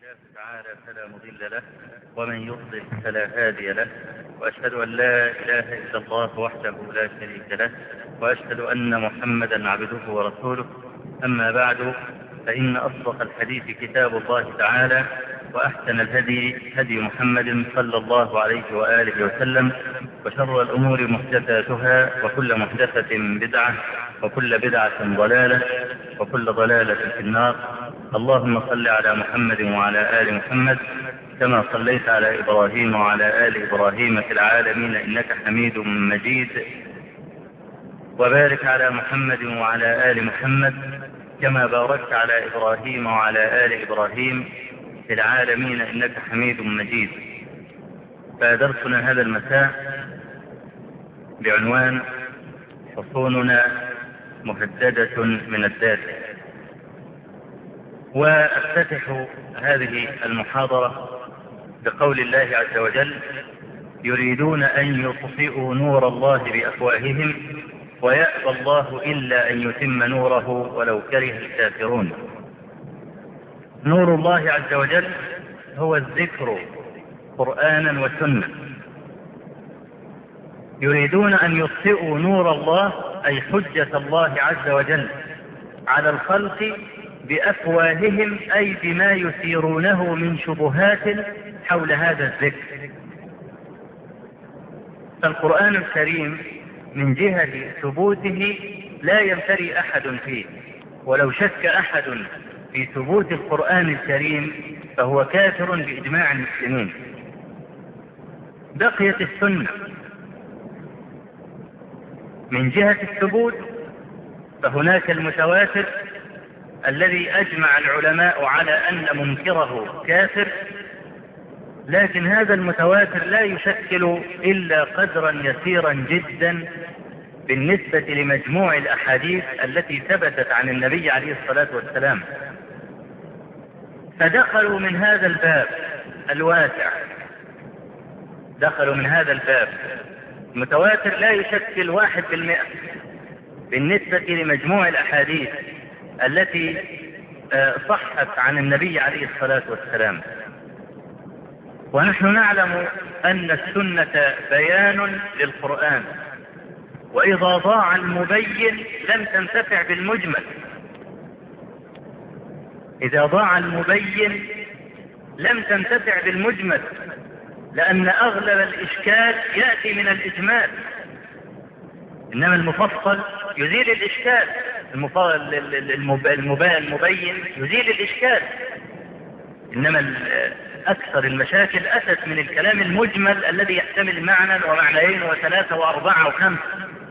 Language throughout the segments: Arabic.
الله تعالى فلا مضل له ومن يضلل فلا هادي له، وأشهد أن لا إله إلا الله وحده لا شريك له، وأشهد أن محمدا عبده ورسوله. أما بعد، فإن أصدق الحديث كتاب الله تعالى، وأحسن الهدي هدي محمد صلى الله عليه وآله وسلم، وشر الأمور محدثاتها، وكل محدثة بدعة، وكل بدعة ضلالة، وكل ضلالة في النار. اللهم صل على محمد وعلى آل محمد كما صليت على إبراهيم وعلى آل إبراهيم في العالمين إنك حميد مجيد، وبارك على محمد وعلى آل محمد كما باركت على إبراهيم وعلى آل إبراهيم في العالمين إنك حميد مجيد. فدرسنا هذا المساء بعنوان حصوننا مهددة من الداخل. وأفتتح هذه المحاضرة بقول الله عز وجل: يريدون أن يطفئوا نور الله بأفواههم ويأبى الله إلا أن يتم نوره ولو كره الكافرون. نور الله عز وجل هو الذكر قرآنا وسنة. يريدون أن يطفئوا نور الله أي حجة الله عز وجل على الخلق بأفواههم، أي بما يثيرونه من شبهات حول هذا الذكر. فالقرآن الكريم من جهة ثبوته لا يمتري أحد فيه، ولو شك أحد في ثبوت القرآن الكريم فهو كافر بإجماع المسلمين. بقيت السنة من جهة الثبوت، فهناك المتواتر الذي أجمع العلماء على أن منكره كافر، لكن هذا المتواتر لا يشكل إلا قدرا يسيرا جدا بالنسبة لمجموع الأحاديث التي ثبتت عن النبي عليه الصلاة والسلام. فدخلوا من هذا الباب الواسع، دخلوا من هذا الباب. المتواتر لا يشكل 1% بالنسبة لمجموع الأحاديث التي صحت عن النبي عليه الصلاة والسلام. ونحن نعلم أن السنة بيان للقرآن، وإذا ضاع المبين لم تنتفع بالمجمل. إذا ضاع المبين لم تنتفع بالمجمل، لأن أغلب الإشكال يأتي من الإجمال، إنما المفصل يزيل الإشكال. المبين يزيل الإشكال، إنما أكثر المشاكل أتت من الكلام المجمل الذي يحتمل معنى ومعنيين وثلاثة وأربعة وخمسة،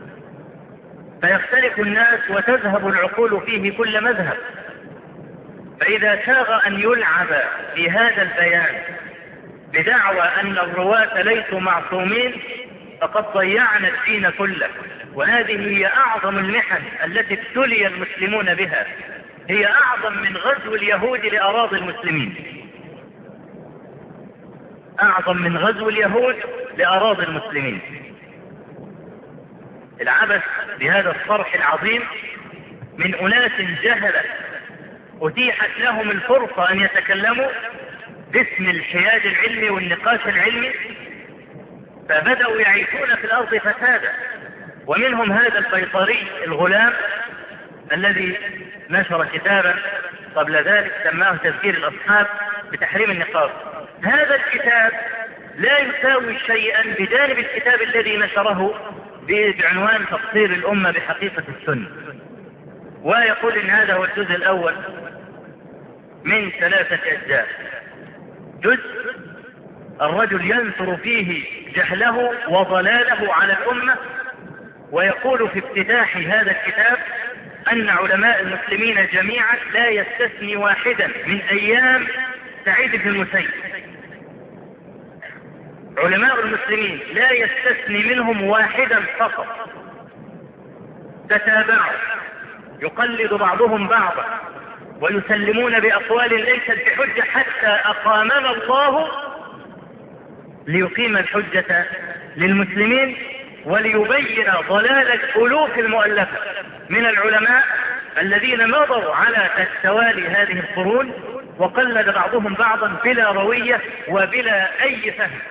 فيختلف الناس وتذهب العقول فيه كل مذهب. فإذا ساغ أن يلعب في هذا البيان بدعوى أن الرواة ليسوا معصومين فقد ضيعنا الدين كله. وهذه هي أعظم المحن التي ابتلي المسلمون بها، هي أعظم من غزو اليهود لأراضي المسلمين، أعظم من غزو اليهود لأراضي المسلمين. العبث بهذا الصرح العظيم من أناس جهلة أتيحت لهم الفرصة أن يتكلموا باسم الحياد العلمي والنقاش العلمي، فبدأوا يعيشون في الأرض فسادا. ومنهم هذا البيطري الغلام الذي نشر كتابا قبل ذلك سماه تذكير الأصحاب بتحريم النقاب. هذا الكتاب لا يساوي شيئا بجانب الكتاب الذي نشره بعنوان تقصير الأمة بحقيقة السنة، ويقول إن هذا هو الجزء الأول من 3 أجزاء. جزء الرجل ينثر فيه جهله وضلاله على الأمة، ويقول في افتتاح هذا الكتاب أن علماء المسلمين جميعا لا يستثني واحدا من أيام سعيد بن المسيب. علماء المسلمين لا يستثني منهم واحدا فقط، تتابعوا يقلد بعضهم بعضا ويسلمون بأقوال ليست بحجة حتى أقامنا الله ليقيم الحجة للمسلمين وليبين ضلال الألوف المؤلفة من العلماء الذين مضوا على توالي هذه القرون وقلد بعضهم بعضا بلا روية وبلا أي فهم.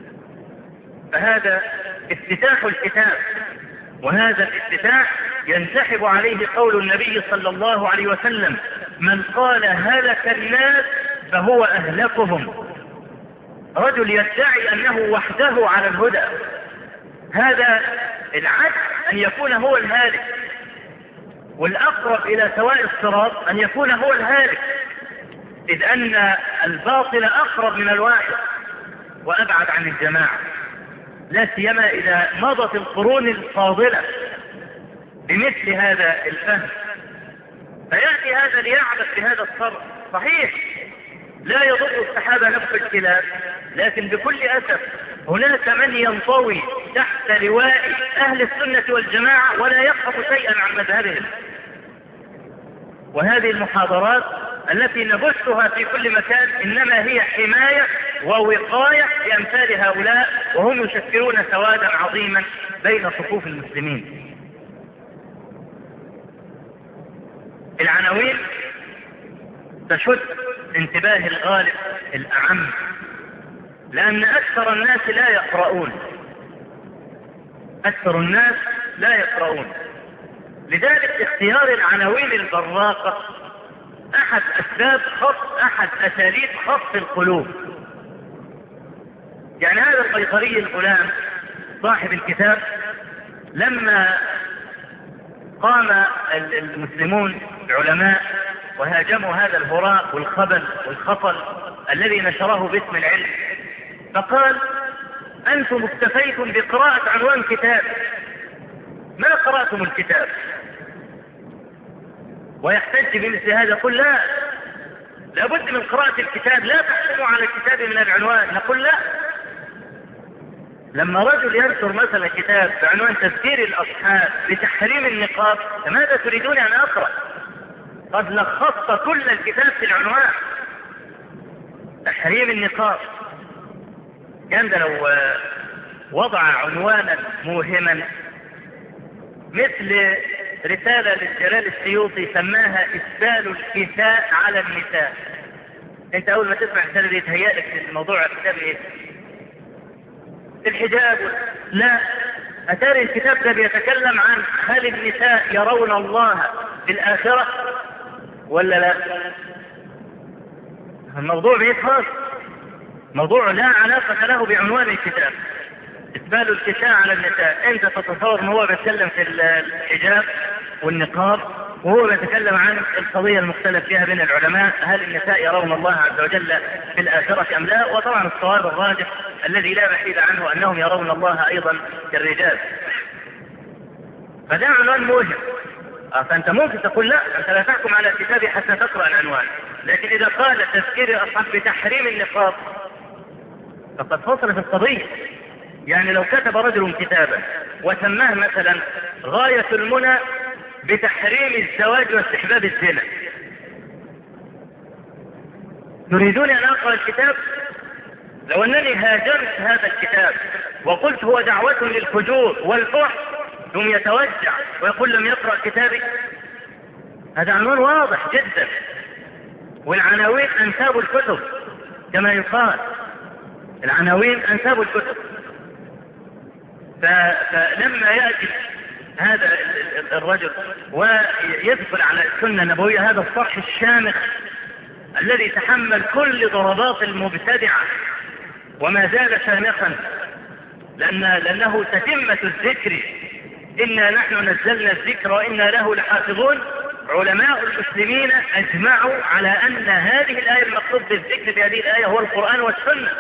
فهذا افتتاح الكتاب، وهذا الافتتاح ينسحب عليه قول النبي صلى الله عليه وسلم: من قال هلك الناس فهو أهلكهم. رجل يدعي أنه وحده على الهدى، هذا العدل أن يكون هو الهالك، والأقرب إلى سواء الصراط أن يكون هو الهالك، إذ أن الباطل أقرب من الواحد وأبعد عن الجماعة، لا سيما إذا مضت القرون الفاضلة بمثل هذا الفهم. فيأتي هذا ليعبث بهذا الصرف. صحيح لا يضر السحابة نفس الكلاب، لكن بكل أسف هناك من ينطوي تحت لواء أهل السنة والجماعة ولا يفهم شيئا عن مذهبهم. وهذه المحاضرات التي نبثها في كل مكان إنما هي حماية ووقاية لأمثال هؤلاء، وهم يشكلون سوادا عظيما بين صفوف المسلمين. العناوين تشد انتباه الغالب الأعم، لأن أكثر الناس لا يقرؤون، أكثر الناس لا يقرؤون. لذلك اختيار العناوين البراقة أحد أساليب خطف القلوب. يعني هذا القيصري الغلام صاحب الكتاب لما قام المسلمون العلماء وهاجموا هذا الهراء والخبل والخطل الذي نشره باسم العلم، فقال: أنتم اكتفيتم بقراءة عنوان كتاب، ما قرأتم الكتاب. ويحتج بمثل هذا، يقول: لا، لابد من قراءة الكتاب، لا تحكموا على الكتاب من العنوان. نقول: لا، لما رجل ينشر مثلا كتاب بعنوان تذكير الأصحاب بتحريم النقاب، فماذا تريدون أن أقرأ؟ قد لخصت كل الكتاب في العنوان تحريم النقاب. كان ده لو وضع عنوانا موهما مثل رسالة للجلال السيوطي سماها إسبال الكساء على النساء. انت اول ما تسمع الرسالة دي تهيألك الموضوع الكتاب ايه؟ الحجاب. لا، أتاري الكتاب ده بيتكلم عن هل النساء يرون الله في الآخرة ولا لا؟ الموضوع بعيد خالص، موضوع لا علاقة له بعنوان الكتاب. إسبال الكساء على النساء، أنت تتصور أنه هو بيتكلم في الحجاب والنقاب، وهو بيتكلم عن القضية المختلف فيها بين العلماء: هل النساء يرون الله عز وجل في الآخرة أم لا؟ وطبعا الصواب الراجح الذي لا محيد عنه أنهم يرون الله أيضا كالرجال. فده عنوان موهم. فأنت ممكن تقول: لا، أنت لا تحكم على الكتاب حتى تقرأ العنوان. لكن إذا قال تذكير الأصحاب بتحريم النقاب فقد فصلت القضية. يعني لو كتب رجل كتابا وسماه مثلا غاية المنى بتحريم الزواج واستحباب الزنا، تريدون أن أقرأ الكتاب؟ لو أنني هاجمت هذا الكتاب وقلت هو دعوة للفجور والفحش ثم يتوجع ويقول لم يقرأ كتابي، هذا عنوان واضح جدا. والعناوين أنساب الكتب كما يقال، العناوين أنساب الكتب. فلما يأتي هذا الرجل ويدخل على السنة النبوية، هذا الصرح الشامخ الذي تحمل كل ضربات المبتدعة وما زال شامخا، لأنه تتمة الذكر: إنا نحن نزلنا الذكر وإنا له لحافظون. علماء المسلمين أجمعوا على أن هذه الآية المقصود بالذكر في هذه الآية هو القرآن والسنة،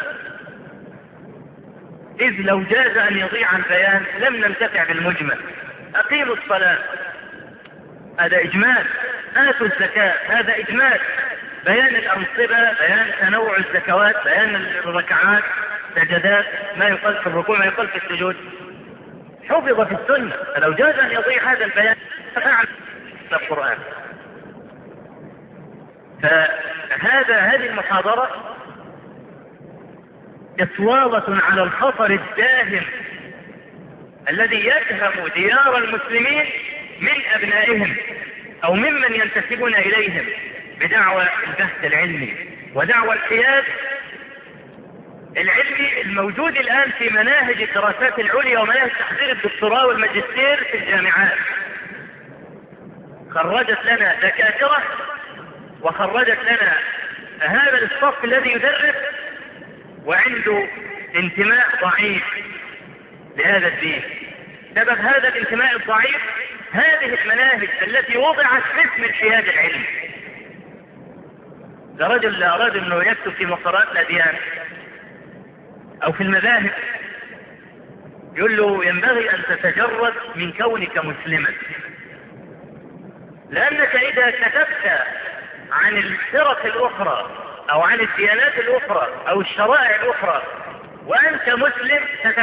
إذ لو جاز أن يضيع البيان لم ننتفع بالمجمل. أقيموا الصلاة، هذا إجمال. آتوا الزكاة، هذا إجمال. بيان الأنصبة، بيان تنوع الزكوات، بيان الركعات، سجدات، ما يقال في الركوع، ما يقال في السجود، حفظ في السنة. فلو جاز أن يضيع هذا البيان فعل القرآن. هذه المحاضرة إصوابة على الخطر الداهم الذي يدهم ديار المسلمين من أبنائهم أو ممن ينتسبون إليهم، بدعوى البحث العلمي ودعوى الحياد العلمي الموجود الآن في مناهج الدراسات العليا ومناهج تحضير الدكتوراه والماجستير في الجامعات. خرجت لنا دكاترة وخرجت لنا هذا الصف الذي يدرس وعنده انتماء ضعيف لهذا الدين. سبب هذا الانتماء الضعيف هذه المناهج التي وضعت باسم الحياد العلمي. ده رجل أراد أنه يكتب في مقرات الأديان أو في المذاهب، يقول له ينبغي أن تتجرد من كونك مسلما، لأنك إذا كتبت عن الفرق الأخرى أو عن الديانات الأخرى أو الشرائع الأخرى وأنت مسلم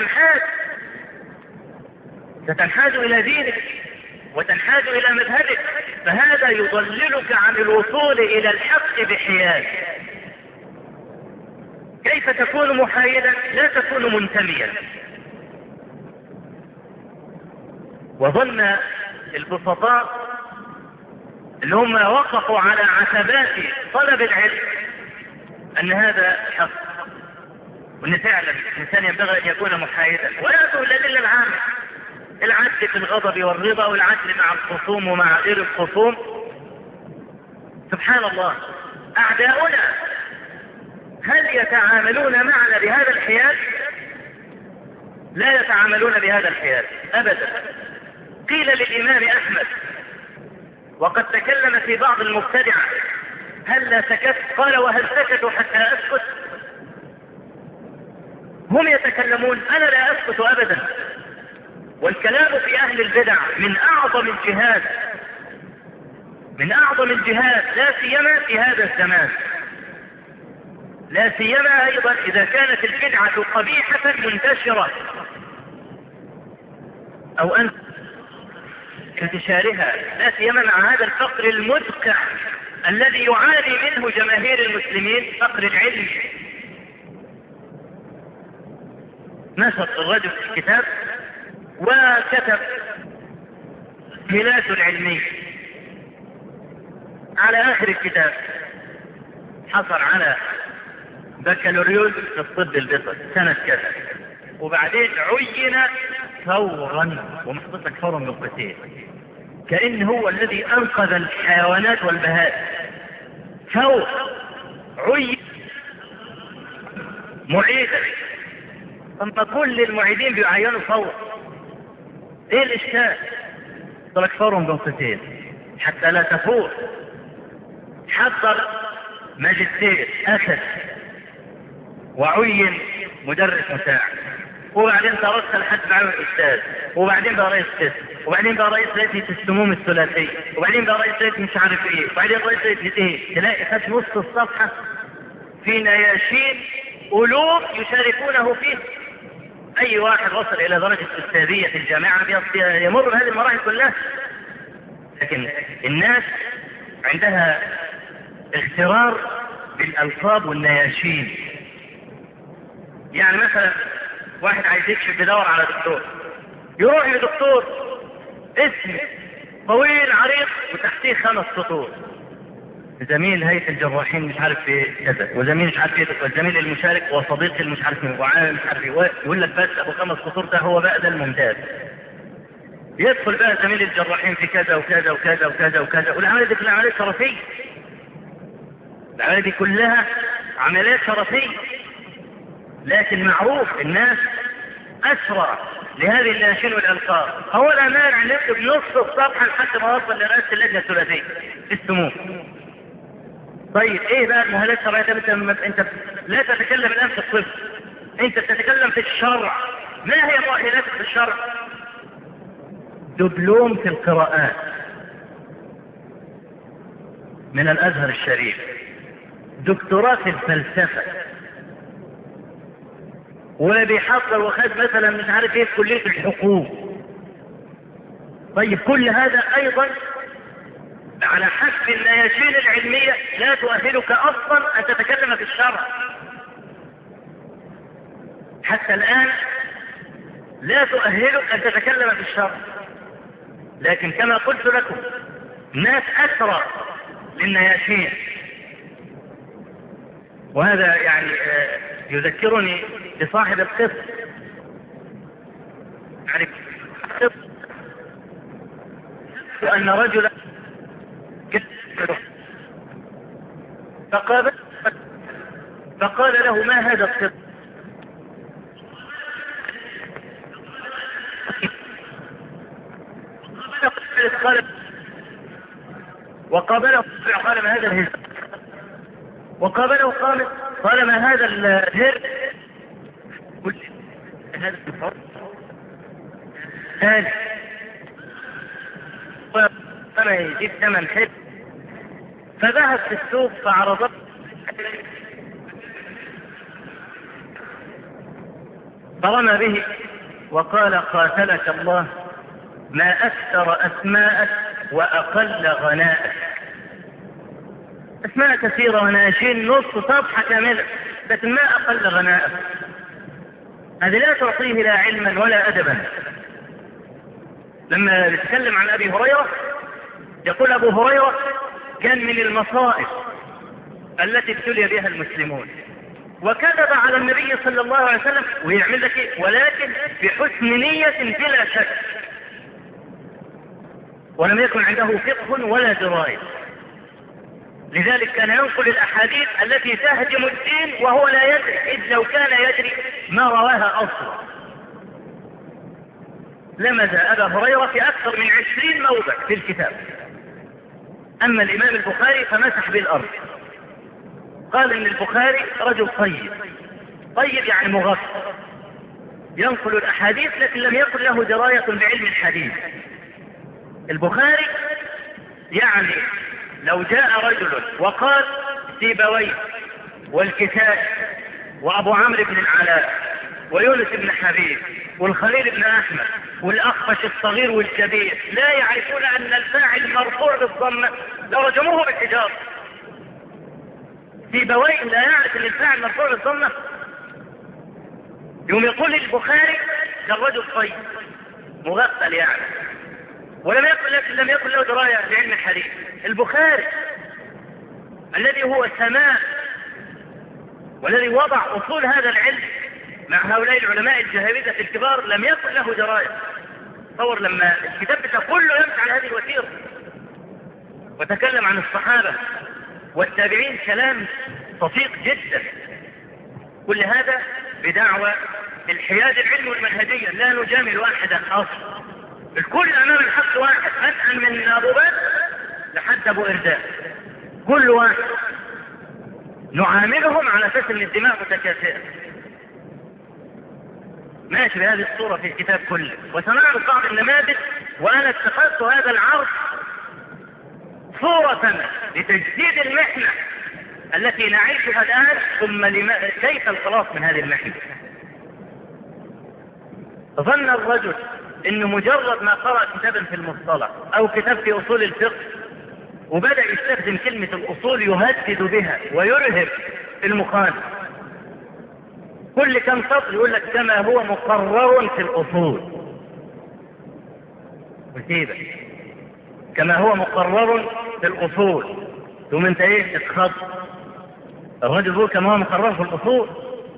ستنحاز إلى دينك وتنحاز إلى مذهبك، فهذا يضللك عن الوصول إلى الحق بحياد. كيف تكون محايدا؟ لا تكون منتميا. وظن البسطاء اللي هم وقفوا على عتبات طلب العلم أن هذا حق، وأن فعلا الإنسان ينبغي أن يكون محايدا ولا تقول الأدلة العامة، العدل في الغضب والرضا والعدل مع الخصوم ومع غير الخصوم. سبحان الله، أعداؤنا هل يتعاملون معنا بهذا الحياد؟ لا يتعاملون بهذا الحياد أبدا. قيل للإمام أحمد وقد تكلم في بعض المبتدعة هل لا سكت؟ قال وهل سكتوا حتى أسكت؟ هم يتكلمون، أنا لا أسكت أبدا. والكلام في أهل البدع من أعظم الجهاد، من أعظم الجهاد، لا سيما في هذا الزمان، لا سيما أيضا إذا كانت البدعة قبيحة منتشرة أو أن انتشارها، لا سيما مع هذا الفقر المدقع الذي يعاني منه جماهير المسلمين، فقر العلم. نشط الرجل في الكتاب وكتب ميلاد العلمي على آخر الكتاب، حصل على بكالوريوس في الطب البيطري سنة كذا، وبعدين عين فورا، ومحطتك فورا بالقتيل، كأن هو الذي أنقذ الحيوانات والبهائم. فور عين معيدا، ثم كل المعيدين بيعينوا فور. ايه الاشكال؟ ترك فور بالقتيل حتى لا تفور. حضر ماجستير أخذ وعين مدرس مساعد، وبعدين ترسل لحد معه الأستاذ، وبعدين بقى رئيس قسم، وبعدين بقى رئيس لجنة السموم الثلاثية، وبعدين بقى رئيس لجنة مش عارف ايه، وبعدين رئيس لجنة ايه. تلاقي خد نص الصفحة في نياشين ألوف يشاركونه فيه. أي واحد وصل إلى درجة أستاذية في الجامعة يمر بهذه المراحل كلها. لكن الناس عندها اغترار بالألقاب والنياشين. يعني مثلا واحد عايز يكشف يدور على دكتور، يروح لدكتور اسم طويل عريض وتحتيه 5 سطور، زميل هيئة الجراحين مش عارف في كذا، وزميل مش عارف ايه، والزميل المشارك وصديق مش عارف ايه، وعامل مش عارف ايه، يقول لك بس ابو 5 سطور ده هو بقى ده الممتاز. يدخل بقى زميل الجراحين في كذا وكذا وكذا وكذا وكذا، والعملية دي كلها عمليات شرفية. العملية دي كلها عمليات شرفية، لكن معروف الناس أسرع لهذه الناشين والألقاب. هو لا مانع أن يكتب نص الصفحة لحد ما وصل لرئاسة اللجنة الثلاثية في السموم. طيب ايه بقى المهالات الشرعية؟ انت لا تتكلم الآن في الطب، انت تتكلم في الشرع. ما هي مؤهلاتك في الشرع؟ دبلوم في القراءات من الأزهر الشريف، دكتوراه في الفلسفة، وبيحضر وخد مثلا مش عارف ايه في كلية الحقوق. طيب كل هذا ايضا على حسب النياشين العلمية لا تؤهلك اصلا ان تتكلم في الشرع. حتى الان لا تؤهلك ان تتكلم في الشرع. لكن كما قلت لكم، ناس اسرع للنياشين. وهذا يعني يذكرني بصاحب القصة، يعني أن رجلا فقال له: ما هذا القط؟ وقابله قال: ما هذا الهزء؟ وقابله قال: ما هذا الهر؟ هذا الصوت ثاني فما يجيب ثمن حلو، فذهب في السوق فعرضته فرمى به وقال: قاتلك الله، ما أكثر أسماءك وأقل غناءك. أسماء كثيرة وناشين نص صفحة كاملة، لكن ما أقل غناءك. هذه لا تعطيه لا علما ولا أدبا. لما نتكلم عن أبي هريرة يقول أبو هريرة: كان من المصائب التي ابتلي بها المسلمون، وكذب على النبي صلى الله عليه وسلم ويعمل لك إيه؟ ولكن بحسن نية بلا شك، ولم يكن عنده فقه ولا دراية. لذلك كان ينقل الأحاديث التي تهدم الدين وهو لا يدري، إذ لو كان يدري ما رواها أصلا. لمز أبا هريرة في أكثر من 20 موضع في الكتاب. أما الإمام البخاري فمسح بالأرض، قال إن البخاري رجل طيب يعني مغفر، ينقل الأحاديث لكن لم يكن له دراية بعلم الحديث. البخاري يعني لو جاء رجل وقال: سيبويه والكسائي وأبو عمرو بن العلاء ويونس بن حبيب والخليل بن أحمد والأخفش الصغير والكبير لا يعرفون أن الفاعل مرفوع بالضمة لرجموه بالحجارة. سيبويه لا يعرف أن الفاعل مرفوع بالضمة، يوم يقول البخاري ده الرجل طيب مغفل يعني، ولم يكن له دراية بعلم الحديث. البخاري الذي هو سماء والذي وضع أصول هذا العلم مع هؤلاء العلماء الجهابذة الكبار لم يكن له دراية. تصور لما الكتاب بتاعه كله يمشي على هذه الوتيرة، وتكلم عن الصحابة والتابعين كلام دقيق جدا. كل هذا بدعوى الحياد العلم والمنهجية، لا نجامل أحدا أصلا، الكل أمام الحق واحد، أسأل من أبو بكر لحد أبو إرداء، كل واحد نعاملهم على أساس أن الدماء متكافئة. ماشي بهذه الصورة في الكتاب كله. وسنعرض بعض النماذج، وأنا اتخذت هذا العرض صورة لتجديد المحنة التي نعيشها الآن، ثم كيف الخلاص من هذه المحنة. ظن الرجل انه مجرد ما قرأ كتابا في المصطلح او كتاب في اصول الفقه وبدأ يستخدم كلمة الاصول يهدد بها ويرهب المخالف، كل كم سطر يقول لك كما هو مقرر في الاصول، وسيبك كما هو مقرر في الاصول، ثم انت ايه اتخذ الرجل يقول كما هو مقرر في الاصول.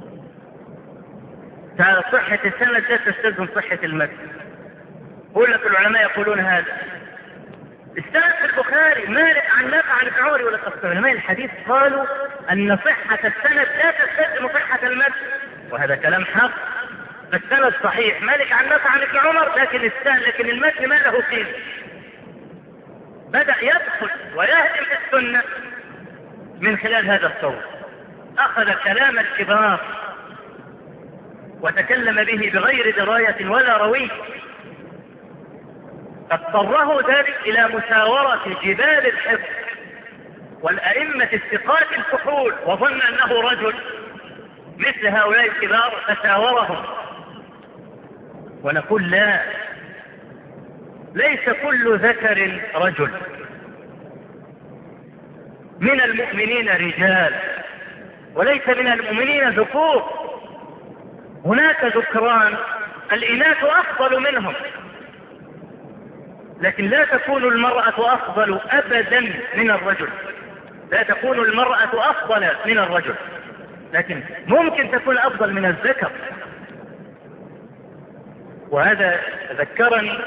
صحة السند لا تستلزم صحة المتن. يقول لك العلماء يقولون هذا. استند في البخاري مالك عن نافع عن ابن عمر، ولا علماء الحديث قالوا ان صحة السند لا تستلزم صحة المتن، وهذا كلام حق. السند صحيح مالك عن نافع عن ابن عمر، لكن المتن ما له قيمة. بدأ يدخل ويهدم السنة من خلال هذا الصوت. أخذ كلام الكبار وتكلم به بغير دراية ولا روي، اضطره ذلك إلى مساورة جبال الحفظ والأئمة الثقات الفحول، وظن أنه رجل مثل هؤلاء الكبار فساورهم. ونقول لا، ليس كل ذكر رجل، من المؤمنين رجال وليس من المؤمنين ذكور. هناك ذكران الإناث أفضل منهم، لكن لا تكون المرأة أفضل أبدا من الرجل. لا تكون المرأة أفضل من الرجل، لكن ممكن تكون أفضل من الذكر. وهذا ذكرني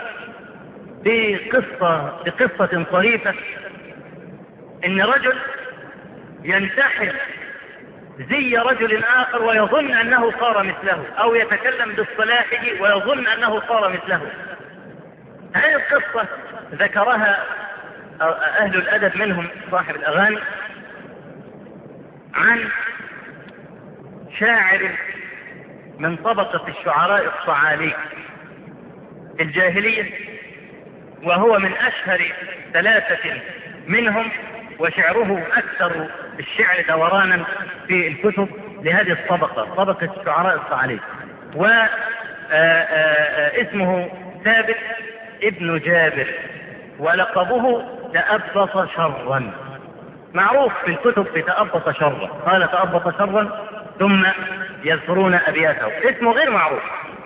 بقصة طريفة، إن رجل ينتحل زي رجل آخر ويظن أنه صار مثله، أو يتكلم باصطلاحه ويظن أنه صار مثله. هذه القصة ذكرها أهل الأدب منهم صاحب الأغاني عن شاعر من طبقة الشعراء الصعاليك في الجاهلية، وهو من أشهر 3 منهم، وشعره أكثر الشعر دورانا في الكتب لهذه الطبقة، طبقة الشعراء الصعاليك. واسمه ثابت ابن جابر، ولقبه تأبط شرا، معروف في الكتب بتأبط شرا، قال تأبط شرا ثم يذكرون أبياته، اسمه غير معروف.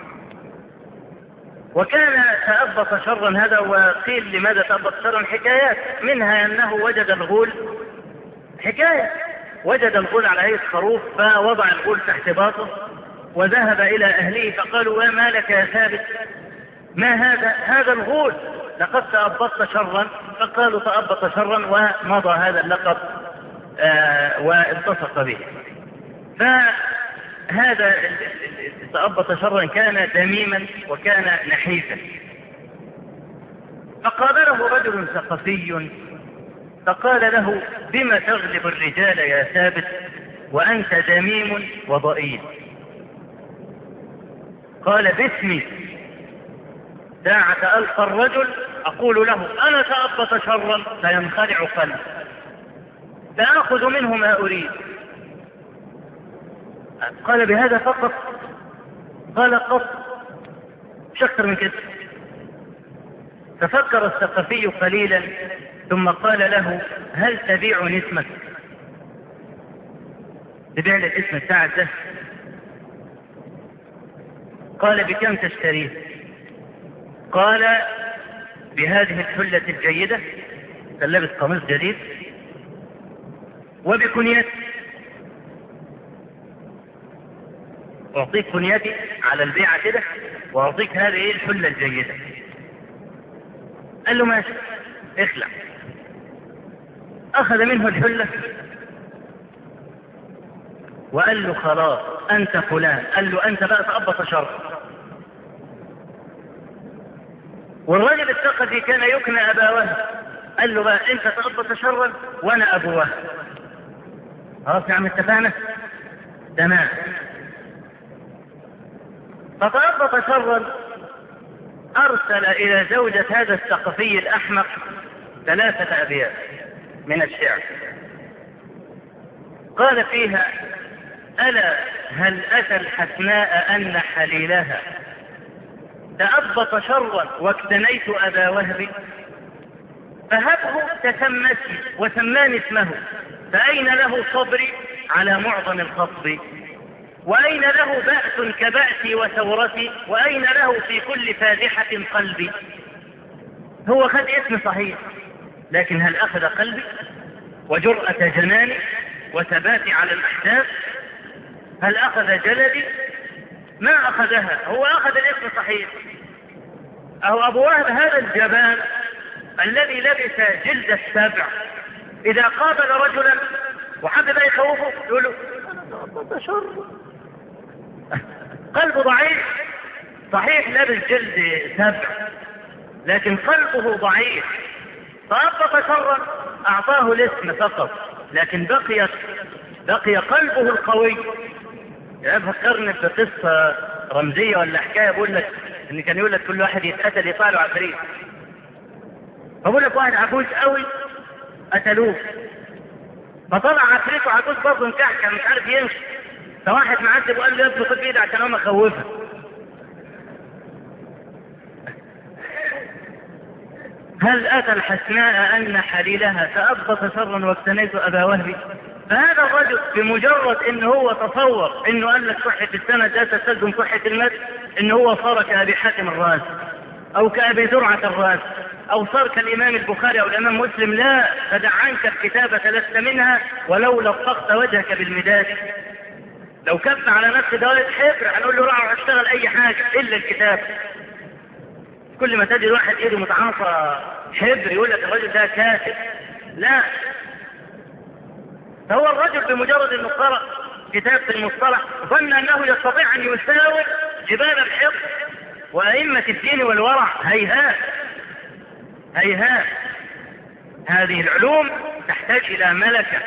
وكان تأبط شرا هذا، وقيل لماذا تأبط شرا حكايات، منها أنه وجد الغول، حكاية وجد الغول على هيئة خروف، فوضع الغول تحت باطه وذهب إلى أهله فقالوا ما لك يا ثابت، ما هذا الغول، لقد تأبطت شرا. فقالوا تأبط شرا، ومضى هذا اللقب والتصق به. فهذا تأبط شرا كان دميما وكان نحيفا. فقابله رجل ثقفي فقال له بما تغلب الرجال يا ثابت وأنت دميم وضئيل؟ قال باسمي، ساعة ألقى الرجل أقول له أنا تأبط شرا فينخلع قلبي، فأخذ منه ما أريد. قال بهذا فقط؟ قال قط، مش أكثر من كده. تفكر الثقفي قليلا ثم قال له هل تبيعني اسمك؟ تبيع لي الاسم بتاعك ده؟ قال بكم تشتريه؟ قال بهذه الحلة الجيدة، لابس قميص جديد، وبكنيتي، أعطيك كنيتي على البيعة كده، وأعطيك هذه الحلة الجيدة. قال له ماشي اخلع. أخذ منه الحلة وقال له خلاص أنت فلان. قال له أنت بقى تأبط شر. والرجل الثقفي كان يكنى أبا وهب، قال له بقى أنت تأبط شرا وأنا أبو وهب. خلاص يا عم اتفقنا؟ تمام. فتأبط شرا أرسل إلى زوجة هذا الثقفي الأحمق 3 أبيات من الشعر، قال فيها ألا هل أتى الحسناء أن حليلها تأبط شرا واكتنيت أبا وهب، فهبه تسمتي وسماني اسمه، فأين له صبري على معظم الخطب، وأين له بأس كبأسي وثورتي، وأين له في كل فادحة قلبي. هو خد اسم صحيح، لكن هل أخذ قلبي وجرأة جناني وثباتي على الأحداث؟ هل أخذ جلدي؟ ما أخذها. هو أخذ الاسم صحيح. أهو أبو وهب هذا الجبان الذي لبس جلد السبع، إذا قابل رجلا وحب بقى يخوفه يقول له أنا شر، قلبه ضعيف، صحيح لابس جلد سبع لكن قلبه ضعيف. فأبط شرا أعطاه الاسم فقط، لكن بقي قلبه القوي. يعني فكرني بقصة رمزية ولا حكاية، بقول لك ان كان يقول لك كل واحد يتقتل يطلع له عفريت، فبقول لك واحد عجوز قوي قتلوه، فطلع عفريته عجوز برضه انكحكه مش عارف يمشي، فواحد معذب وقال له يا ابني خد بايدي عشان هو مخوفها. هل أتى الحسناء أن حليلها تأبط شرا واكتنيت أبا وهبي. فهذا الرجل بمجرد انه هو تصور انه قال لك صحة السند لا تستلزم صحة المد، انه هو صار كأبي حاتم الرازي او كأبي زرعة الرازي أو صار كالإمام البخاري أو الإمام مسلم، لا، فدع عنك الكتابة لست منها ولو لطخت وجهك بالمداد. لو كتب على نفسه دوائر حبر هنقول له روح اشتغل أي حاجة إلا الكتاب. كل ما تجد واحد إيده متعاصى حبر يقول لك الرجل ده كاتب، لا، فهو الرجل بمجرد أنه قرأ كتاب في المصطلح ظن أنه يستطيع أن يساوي جبال الحفظ وأئمة الدين والورع. هيهات هيهات، هذه العلوم تحتاج إلى ملكة.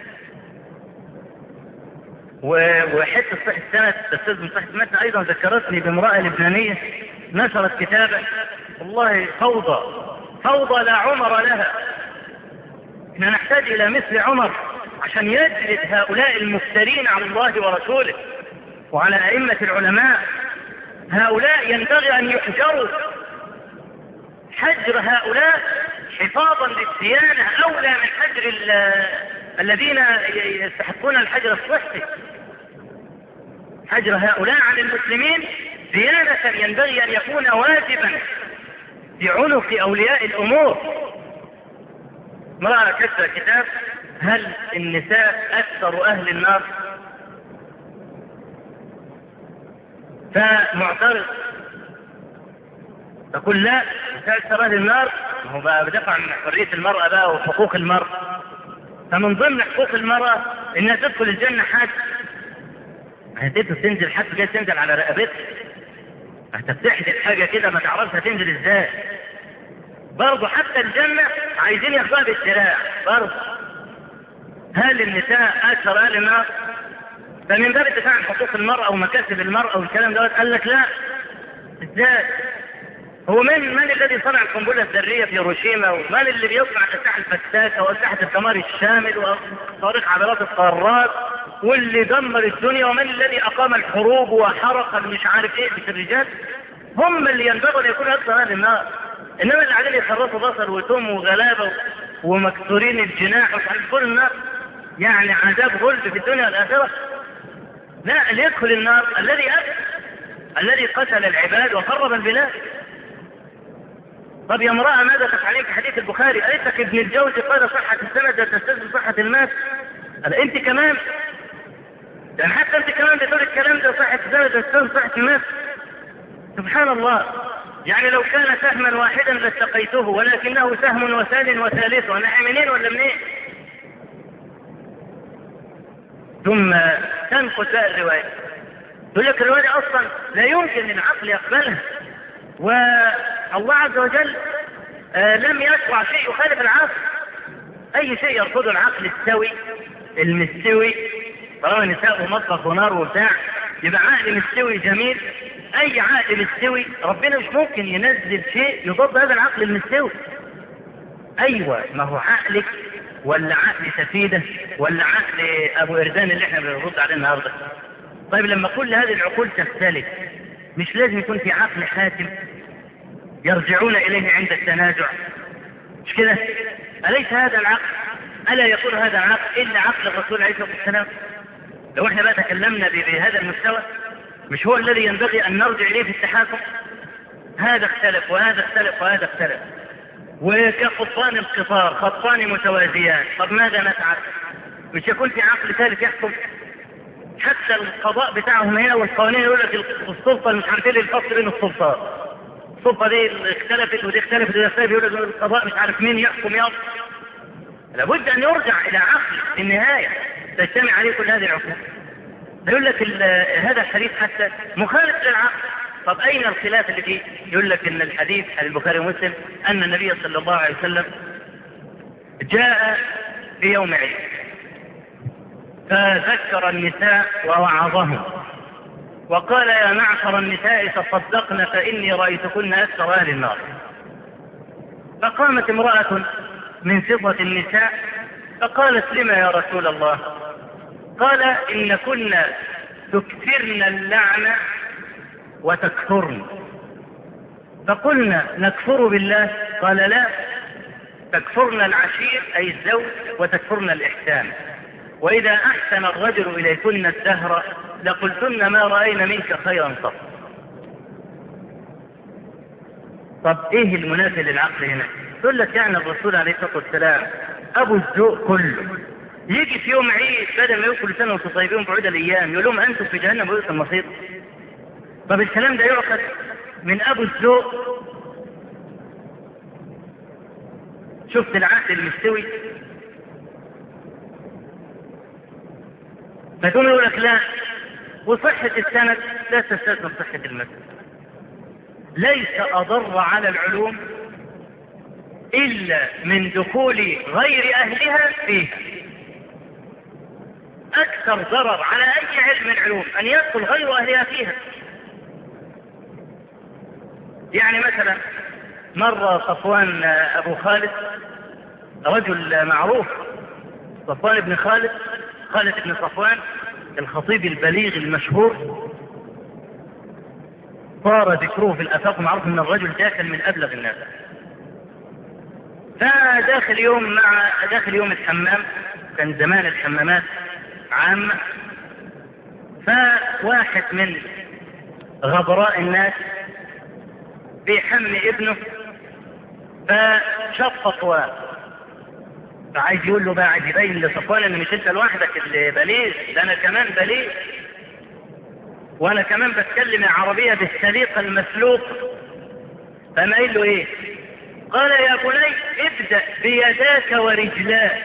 وحتى صحة السنة الأستاذ من صحة المتن أيضا ذكرتني بامرأة لبنانية نشرت كتابا، والله فوضى لا عمر لها. احنا نحتاج إلى مثل عمر عشان يجلد هؤلاء المفترين على الله ورسوله وعلى أئمة العلماء. هؤلاء ينبغي أن يحجروا، حجر هؤلاء حفاظا للديانة أولى من حجر الذين يستحقون الحجر الصحي. حجر هؤلاء عن المسلمين ديانة ينبغي أن يكون واجبا في عنق أولياء الأمور. امرأة كتب كتاب هل النساء أكثر أهل النار؟ فمعترض تقول لا، النساء أكثر أهل النار، هو بقى بدفع عن حرية المرأة بقى وحقوق المرأة. فمن ضمن حقوق المرأة إنها تدخل الجنة حاج، هتبقى تنزل حاج جاي تنزل على رقبتها، هتفتحدث حاجة كده ما تعرفش هتنزل ازاي. برضه حتى الجنة عايزين ياخدوها بالدراع برضه. هل النساء أكثر أهل النار؟ فمن باب الدفاع عن حقوق المرأة ومكاسب المرأة والكلام دوت قال لك لا، ازاي؟ هو من الذي صنع القنبلة الذرية في هيروشيما؟ ومن اللي بيصنع الأسلحة الفتاكة وأسلحة الدمار الشامل وصواريخ عضلات القارات واللي دمر الدنيا؟ ومن الذي أقام الحروب وحرق مش عارف ايه؟ مش الرجال؟ هم اللي ينبغوا أن يكونوا أكثر أهل النار. إنما اللي قاعدين يخرطوا بصر وتم وغلابة ومكسورين الجناح ومش عارف يدخلوا النار، يعني عذاب غلب في الدنيا والآخرة. لا، اللي يدخل النار الذي أكل، الذي قتل العباد وخرب البلاد. طب يا امرأة ماذا تفعلين في حديث البخاري؟ قالت لك ابن الجوزي قال صحة السند تستلزم صحة الماس. قال انت كمان، يعني حتى انت كمان بتقول الكلام ده صحة السند تستلزم صحة الماس. سبحان الله، يعني لو كان سهما واحدا لاتقيته ولكنه سهم وثان وثالث، وانا منين ولا منين؟ ثم تنقل بقى الرواية، يقول لك الرواية اصلا لا يمكن العقل يقبلها، والله عز وجل لم يشرع شيء يخالف العقل. اي شيء يرفضه العقل السوي المستوي، طالما نساء ومطبخ ونار وبتاع يبقى عقل مستوي جميل. اي عقل مستوي ربنا مش ممكن ينزل شيء يضاد هذا العقل المستوي. ايوه، ما هو عقلك ولا عقل سفيدة ولا عقل ابو اردان اللي احنا بنرد عليه النهارده؟ طيب لما كل هذه العقول تختلف مش لازم يكون في عقل حاكم يرجعون اليه عند التنازع؟ مش كده؟ اليس هذا العقل؟ الا يكون هذا العقل الا عقل الرسول عليه الصلاه والسلام؟ لو احنا بقى تكلمنا بهذا المستوى، مش هو الذي ينبغي ان نرجع اليه في التحاكم؟ هذا اختلف وهذا اختلف وهذا اختلف، وكخطان القطار خطان متوازيان. طب ماذا نفعل؟ مش يكون في عقل ثالث يحكم؟ حتى القضاء بتاعهم هنا والقوانين يقول لك السلطه مش عارف ايه الفصل بين السلطات، السلطه دي اختلفت ودي اختلفت ودي اختلفت، يقول لك القضاء مش عارف مين يحكم. لابد ان يرجع الى عقل في النهايه تجتمع عليه كل هذه العقول. يقول لك هذا الحديث حتى مخالف للعقل. طب اين الخلاف اللي فيه؟ يقول لك ان الحديث عن البخاري ومسلم ان النبي صلى الله عليه وسلم جاء في يوم عيد فذكر النساء ووعظهم وقال يا معشر النساء تصدقن فإني رأيتكن أكثر أهل النار. فقامت امرأة من صفة النساء فقالت لما يا رسول الله؟ قال إن كنا تكثرن اللعنة وتكفرن. فقلنا نكفر بالله؟ قال لا، تكفرن العشير أي الزوج وتكفرن الإحسان، وإذا أحسن الرجل إليكن الدهر لقلتن ما رأينا منك خيرا قط. طب ايه المنافي للعقل هنا؟ يقول لك يعني الرسول عليه الصلاة والسلام ابو الذوق كله يجي في يوم عيد بدل ما يقول سنة وانتم طيبين بعود الايام يقول لهم انتم في جهنم وبئس المصير. طب الكلام ده يؤخذ من ابو الذوق؟ شفت العقل المستوي؟ فتقوم يقول لك لا، وصحة السند لا تستلزم صحة المسند. ليس أضر على العلوم إلا من دخول غير أهلها فيها. أكثر ضرر على أي علم من العلوم أن يدخل غير أهلها فيها. يعني مثلا مر صفوان أبو خالد، رجل معروف، صفوان بن خالد بن صفوان الخطيب البليغ المشهور، صار ذكره في الآفاق، معروف أن الرجل ده كان من أبلغ الناس. فداخل يوم الحمام، كان زمان الحمامات عامة، فواحد من غبراء الناس بيحمي ابنه فشاف صفوان، فعايز يقول له بقى، عايز يبين لصفوان ان مش انت لوحدك اللي بليغ، ده انا كمان بليغ، وانا كمان بتكلم العربية بالسليقة المسلوق. فما قال له ايه؟ قال يا بني ابدأ بيداك ورجلاك.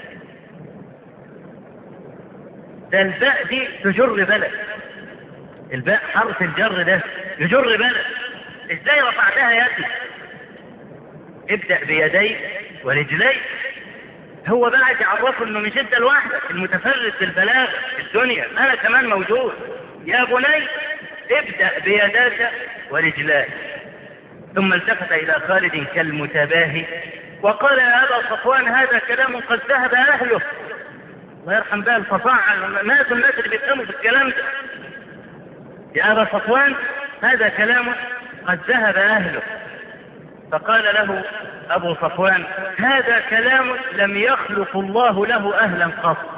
ده الباء دي تجر بلد، الباء حرف الجر ده يجر بلد، ازاي رفعتها يا ابني؟ ابدأ بيديك ورجليك. هو بقى يعرفه انه مش انت لوحدك المتفرد بالبلاغة في الدنيا، انا كمان موجود. يا بني ابدأ بيداك ورجلاك. ثم التفت الى خالد كالمتباهي وقال يا ابا صفوان هذا كلام قد ذهب اهله. الله يرحم بها الفصاحة، الناس اللي بيفهموا في الكلام ده. يا ابا صفوان هذا كلام قد ذهب اهله. فقال له ابو صفوان هذا كلام لم يخلق الله له اهلا قط.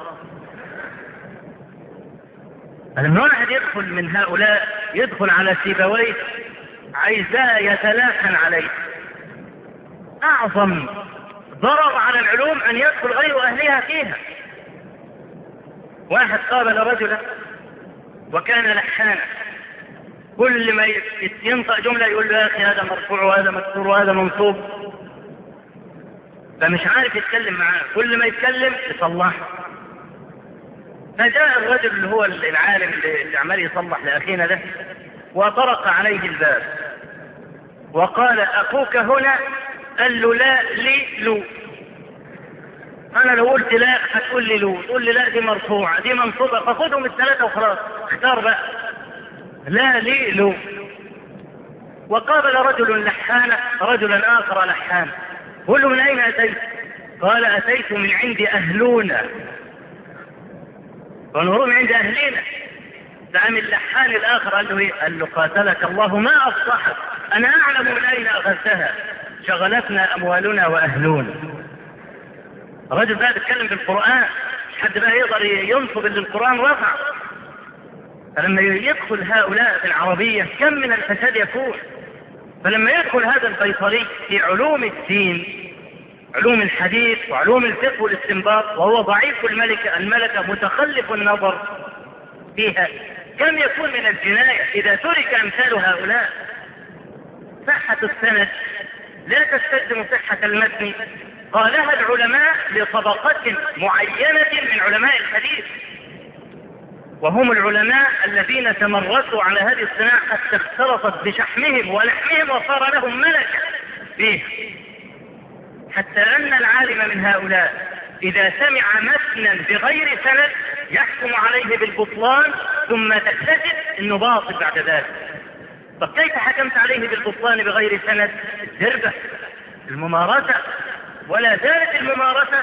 لما واحد يدخل من هؤلاء يدخل على سيبويه عايزاه يتلاحن عليه. اعظم ضرر على العلوم ان يدخل غير اهلها فيها. واحد قابل رجلا وكان لحانا، كل ما ينطق جملة يقول له يا اخي هذا مرفوع وهذا مكسور وهذا منصوب، فمش عارف يتكلم معاه، كل ما يتكلم يصلحه. فجاء الرجل اللي هو العالم اللي عمال يصلح لأخينا ده وطرق عليه الباب وقال اخوك هنا؟ قال له لا لي لو. انا لو قلت لا هتقول لي لو، تقول لي لا دي مرفوعة دي منصوبة، فخدهم الثلاثة وخلاص، اختار بقى. لا لي لو. وقابل رجل لحانا رجلا اخر لحانا، قل له من اين اتيت؟ قال اتيت من عند اهلونا. ونروح من عند اهلنا. فقام اللحان الاخر قال له ايه؟ قال له قاتلك الله ما افصحك، انا اعلم من اين اخذتها، شغلتنا اموالنا واهلنا. الرجل بقى بيتكلم بالقران، مش حد بقى يقدر ينصب اللي القران رفع. فلما يدخل هؤلاء في العربية كم من الفساد يكون. فلما يدخل هذا البيطري في علوم الدين، علوم الحديث وعلوم الفقه والاستنباط، وهو ضعيف الملكة متخلف النظر فيها، كم يكون من الجناية إذا ترك أمثال هؤلاء. صحة السند لا تستلزم صحة المتن، قالها العلماء لطبقة معينة من علماء الحديث، وهم العلماء الذين تمرسوا على هذه الصناعة حتى اختلطت بشحمهم ولحمهم وصار لهم ملكة فيه. حتى أن العالم من هؤلاء إذا سمع متنا بغير سند يحكم عليه بالبطلان ثم تكتشف أنه باطل بعد ذلك. طب كيف حكمت عليه بالبطلان بغير سند؟ الدربة، الممارسة. ولا زالت الممارسة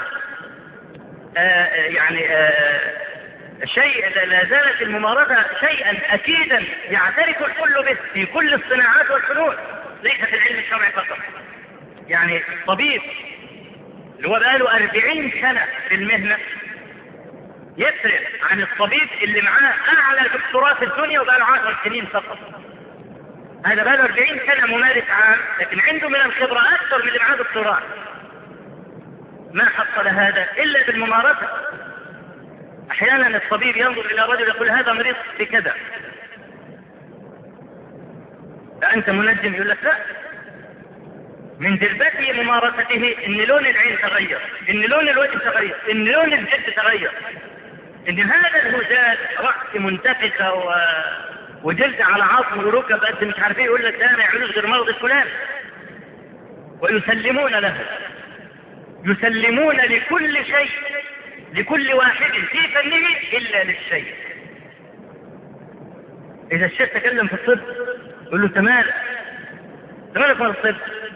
لا زالت الممارسة شيئا أكيدا يعترف الكل به في كل الصناعات والفنون، ليس في العلم الشرعي فقط. يعني طبيب اللي هو بقاله 40 سنة في المهنة يفرق عن الطبيب اللي معاه أعلى دكتوراه في الدنيا وبقاله 10 سنين فقط. هذا بقى 40 سنة ممارس عام، لكن عنده من الخبرة أكثر من اللي معاه دكتوراه. ما حصل هذا إلا بالممارسة. أحيانا الطبيب ينظر إلى رجل يقول هذا مريض بكذا، فأنت منجم، يقول لك لا، من دلبته ممارسته إن لون العين تغير، إن لون الوجه تغير، إن لون الجلد تغير، إن هذا الهزال رأس منتفخة وجلد على عظم وركب قد مش عارف ايه، يقول لك ده ما يعملوش غير مرض فلان. ويسلمون له، يسلمون لكل شيء، لكل واحد في فنه إلا للشيء. إذا الشيخ تكلم في الطب يقول له تمالك في الطب.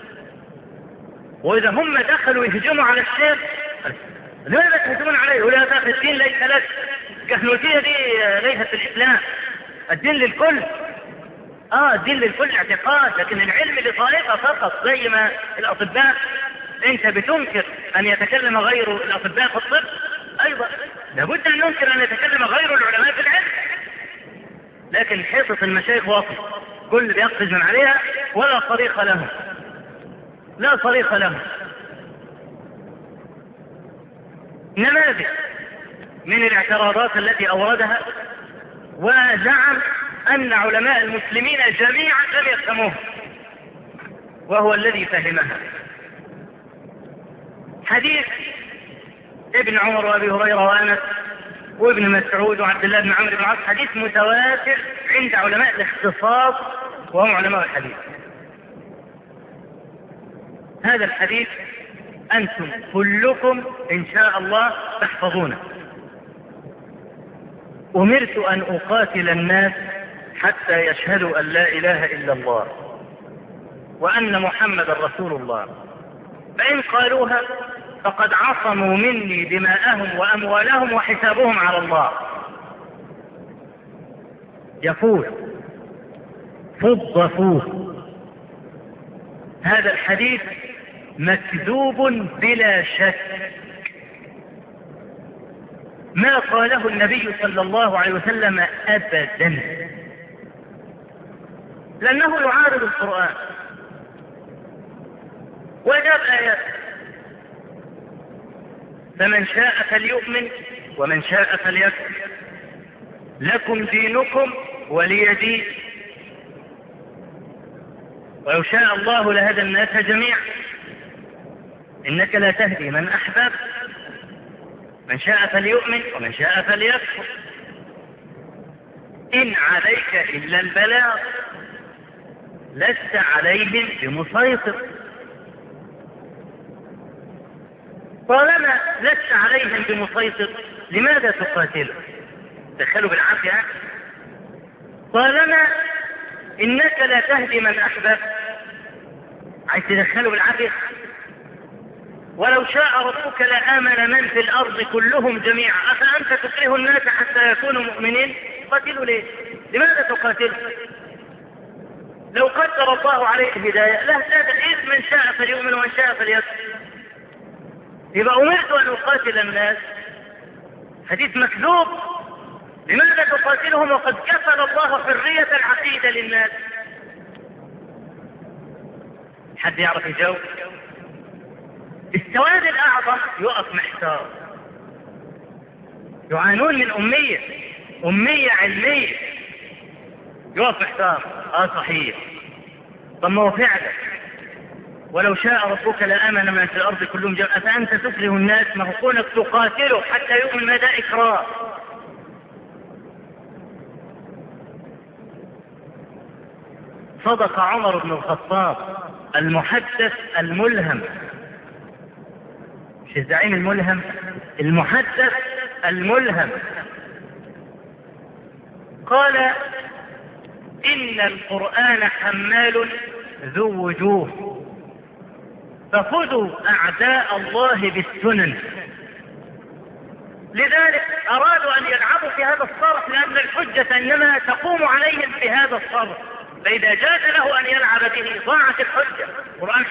وإذا هم دخلوا يهجموا على الشيخ، لماذا تهجمون عليه؟ يقول هذا الدين ليس لك، كهنوتية دي ليست الإسلام، الدين للكل. الدين للكل اعتقاد، لكن العلم لطائفة فقط. زي ما الأطباء أنت بتنكر أن يتكلم غير الأطباء في الطب، أيضا لابد أن ننكر أن يتكلم غير العلماء في العلم. لكن حصة المشايخ واقف، كل بيقفز من عليها ولا صريخ لهم، لا صريخ لهم. نماذج من الاعتراضات التي أوردها، وزعم أن علماء المسلمين جميعا لم يفهموه، وهو الذي فهمها. حديث ابن عمر وابي هريرة وأنس وابن مسعود وعبد الله بن عمرو بن العاص، حديث متواتر عند علماء الاختصاص وهم علماء الحديث. هذا الحديث أنتم كلكم إن شاء الله تحفظونه. أمرت أن أقاتل الناس حتى يشهدوا أن لا إله إلا الله وأن محمد رسول الله، فإن قالوها فقد عصموا مني دماءهم وأموالهم وحسابهم على الله. يقول فضفوه. هذا الحديث مكذوب بلا شك، ما قاله النبي صلى الله عليه وسلم أبدا، لأنه يعارض القرآن وجاب آيات. فمن شاء فليؤمن ومن شاء فليكفر، لكم دينكم ولي دين، ولو شاء الله لهدى الناس جميعا، إنك لا تهدي من أحببت، من شاء فليؤمن ومن شاء فليكفر، إن عليك إلا البلاغ، لست عليهم بمسيطر. طالما لست عليهم بمسيطر لماذا تقاتله؟ دخلوا بالعافية. طالما إنك لا تهدي من أحببت، عايز تدخلوا بالعافية. ولو شاء ربك لآمن من في الأرض كلهم جميعا، أفأنت تكره الناس حتى يكونوا مؤمنين؟ قاتلوا ليه؟ لماذا تقاتلوا؟ لو قدر الله عليه الهداية لاهتدى، إذ من شاء فليؤمن ومن شاء فليكفر. يبقى أمرت أن أقاتل الناس، حديث مكذوب. لماذا تقاتلهم وقد كفل الله حرية العقيدة للناس؟ حد يعرف يجاوب؟ السواد الأعظم يقف محتار، يعانون من أمية علمية، يقف محتار. صحيح. طب ما هو فعلا ولو شاء ربك لآمن من في الأرض كلهم جميعا، أفأنت تكره الناس؟ ما هو كونك تقاتله حتى يؤمن مدى إكراه. صدق عمر بن الخطاب المحدث الملهم، مش الزعيم الملهم، المحدث الملهم، قال إن القرآن حمال ذو وجوه، فخذوا أعداء الله بالسنن. لذلك أرادوا أن يلعبوا في هذا الصرف، لأن الحجة إنما تقوم عليهم في هذا الصرف، فإذا جاز له أن يلعب به ضاعت الحجة. القرآن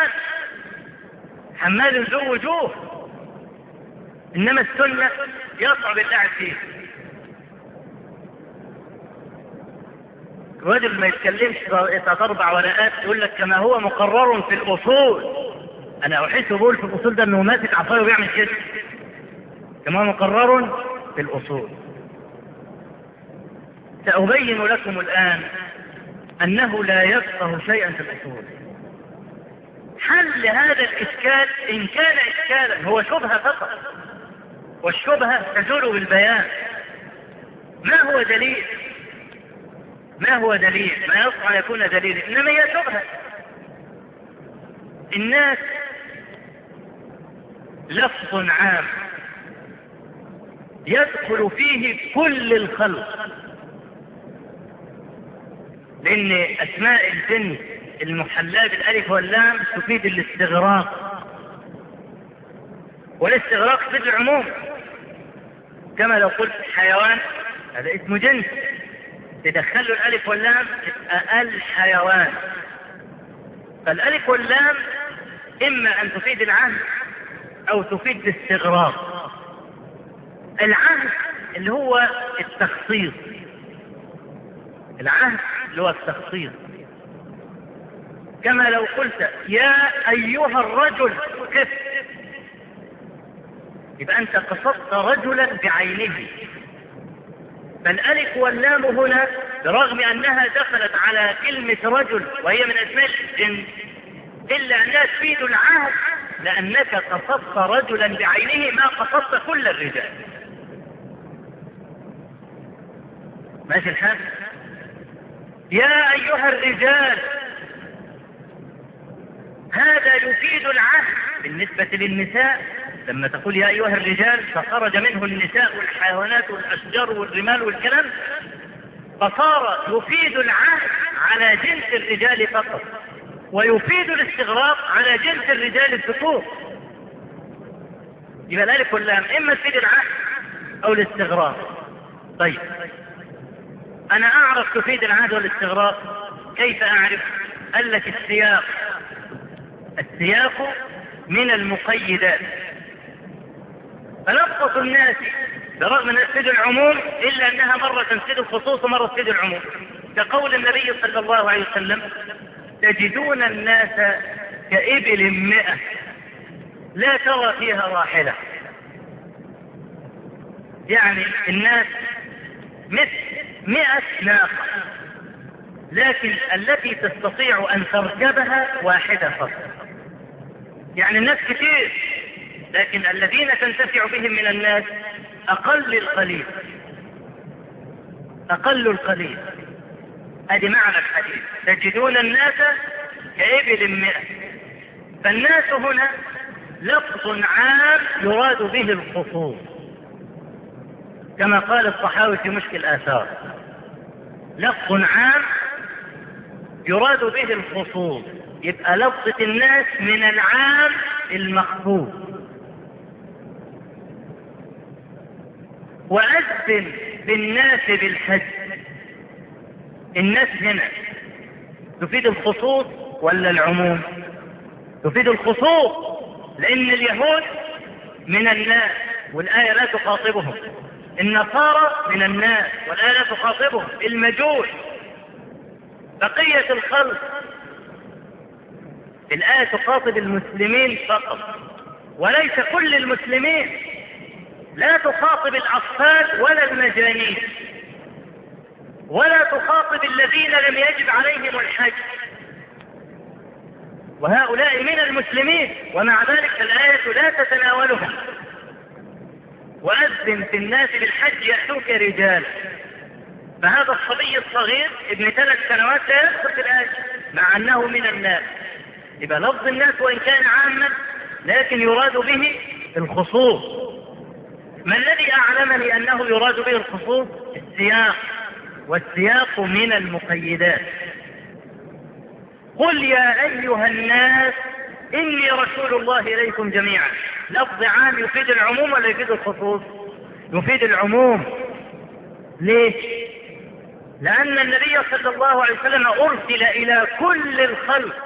حمال ذو وجوه، إنما السنة يصعب اللعب فيه. الرجل ما يتكلمش 3-4 ورقات يقول لك كما هو مقرر في الأصول. أنا أحس بقول في الأصول ده أنه ماسك عصايه وبيعمل كده. كما هو مقرر في الأصول. سأبين لكم الآن أنه لا يفقه شيئا في الأصول. حل هذا الإشكال إن كان إشكالا هو شبهة فقط، والشبهة تزول بالبيان. ما هو دليل؟ ما هو دليل؟ ما يصح أن يكون دليل، إنما هي شبهة. الناس لفظ عام يدخل فيه كل الخلق، لأن أسماء الجنس المحلى بالألف واللام تفيد الاستغراق، والاستغراق تفيد العموم. كما لو قلت حيوان هذا اسم جنس، تدخل الألف واللام تبقى الحيوان. فالألف واللام إما أن تفيد العهد أو تفيد الاستغراق. العهد اللي هو التخصيص، العهد اللي هو التخصيص. كما لو قلت يا أيها الرجل كف، يبقى أنت قصدت رجلا بعينه. فالألف واللام هنا برغم أنها دخلت على كلمة رجل وهي من أسماء الجنس، إلا أنها تفيد العهد، لأنك قصدت رجلا بعينه ما قصدت كل الرجال. ماشي الحال؟ يا أيها الرجال، هذا يفيد العهد بالنسبة للنساء. لما تقول يا أيها الرجال فخرج منه النساء والحيوانات والأشجار والرمال والكلام، فصار يفيد العهد على جنس الرجال فقط، ويفيد الاستغراق على جنس الرجال الذكور. يبقى الألف واللام إما تفيد العهد أو الاستغراق. طيب أنا أعرف تفيد العهد والاستغراق، كيف أعرف؟ قال لك السياق. السياق من المقيدات. فلفظة الناس برغم أن تفيد العموم إلا أنها مرة تفيد الخصوص ومرة تفيد العموم، كقول النبي صلى الله عليه وسلم تجدون الناس كإبل 100 لا ترى فيها راحلة. يعني الناس مثل 100 ناقة، لكن التي تستطيع أن تركبها واحدة فقط. يعني الناس كثير، لكن الذين تنتفع بهم من الناس أقل القليل، أقل القليل. هذه معنى الحديث، تجدون الناس كإبل 100. فالناس هنا لفظ عام يراد به الخصوص، كما قال الطحاوي في مشكل الآثار، لفظ عام يراد به الخصوص. يبقى لفظة الناس من العام المخصوص. وأذن بالناس بالحج. الناس هنا تفيد الخصوص ولا العموم؟ تفيد الخصوص، لأن اليهود من الناس والآية لا تخاطبهم، النصارى من الناس والآية لا تخاطبهم، المجوس، بقية الخلق. الآية تخاطب المسلمين فقط وليس كل المسلمين، لا تخاطب الأطفال ولا المجانين، ولا تخاطب الذين لم يجب عليهم الحج، وهؤلاء من المسلمين، ومع ذلك الآية لا تتناولهم. وأذن في الناس بالحج يأتوك رجال. فهذا الصبي الصغير ابن 3 سنوات لا يدخل في الآية مع أنه من الناس. يبقى لفظ الناس وإن كان عاما لكن يراد به الخصوص. ما الذي أعلمني أنه يراد به الخصوص؟ السياق، والسياق من المقيدات. قل يا أيها الناس إني رسول الله إليكم جميعا. لفظ عام يفيد العموم ولا يفيد الخصوص؟ يفيد العموم. ليش؟ لأن النبي صلى الله عليه وسلم أرسل إلى كل الخلق،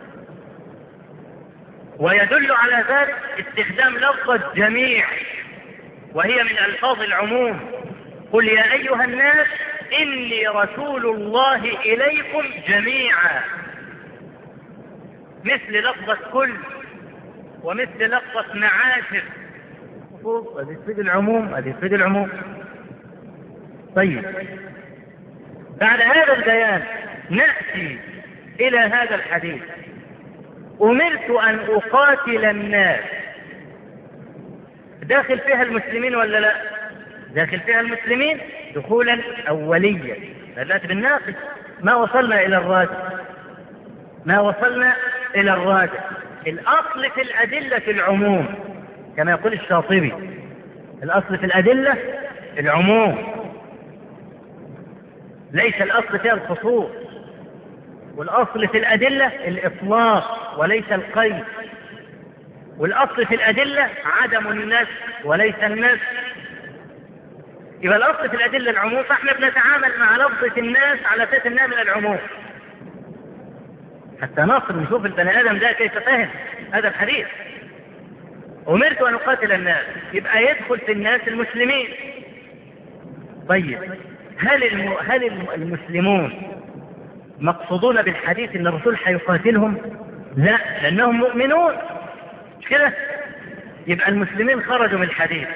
ويدل على ذلك استخدام لفظ الجميع وهي من ألفاظ العموم. قل يا أيها الناس إني رسول الله إليكم جميعا، مثل لفظة كل ومثل لفظة معاشر، هذه تفيد العموم، هذه تفيد العموم. طيب، بعد هذا البيان نأتي إلى هذا الحديث: أمرت أن أقاتل الناس. داخل فيها المسلمين ولا لا؟ داخل فيها المسلمين دخولا أوليا، بدأت بالناقص، ما وصلنا إلى الراجح، ما وصلنا إلى الراجح. الأصل في الأدلة العموم كما يقول الشاطبي، الأصل في الأدلة العموم، ليس الأصل فيها الخصوص، والأصل في الأدلة الإطلاق وليس القيد، والأصل في الأدلة عدم النسخ وليس النسخ. يبقى الأصل في الأدلة العموم، فإحنا بنتعامل مع لفظة الناس على أساس إنها من العموم حتى نصل نشوف البني آدم ده كيف فهم هذا الحديث. أمرت أن أقاتل الناس، يبقى يدخل في الناس المسلمين. طيب، هل المسلمون مقصودون بالحديث ان الرسول حيقاتلهم؟ لا، لانهم مؤمنون، مش كده؟ يبقى المسلمين خرجوا من الحديث.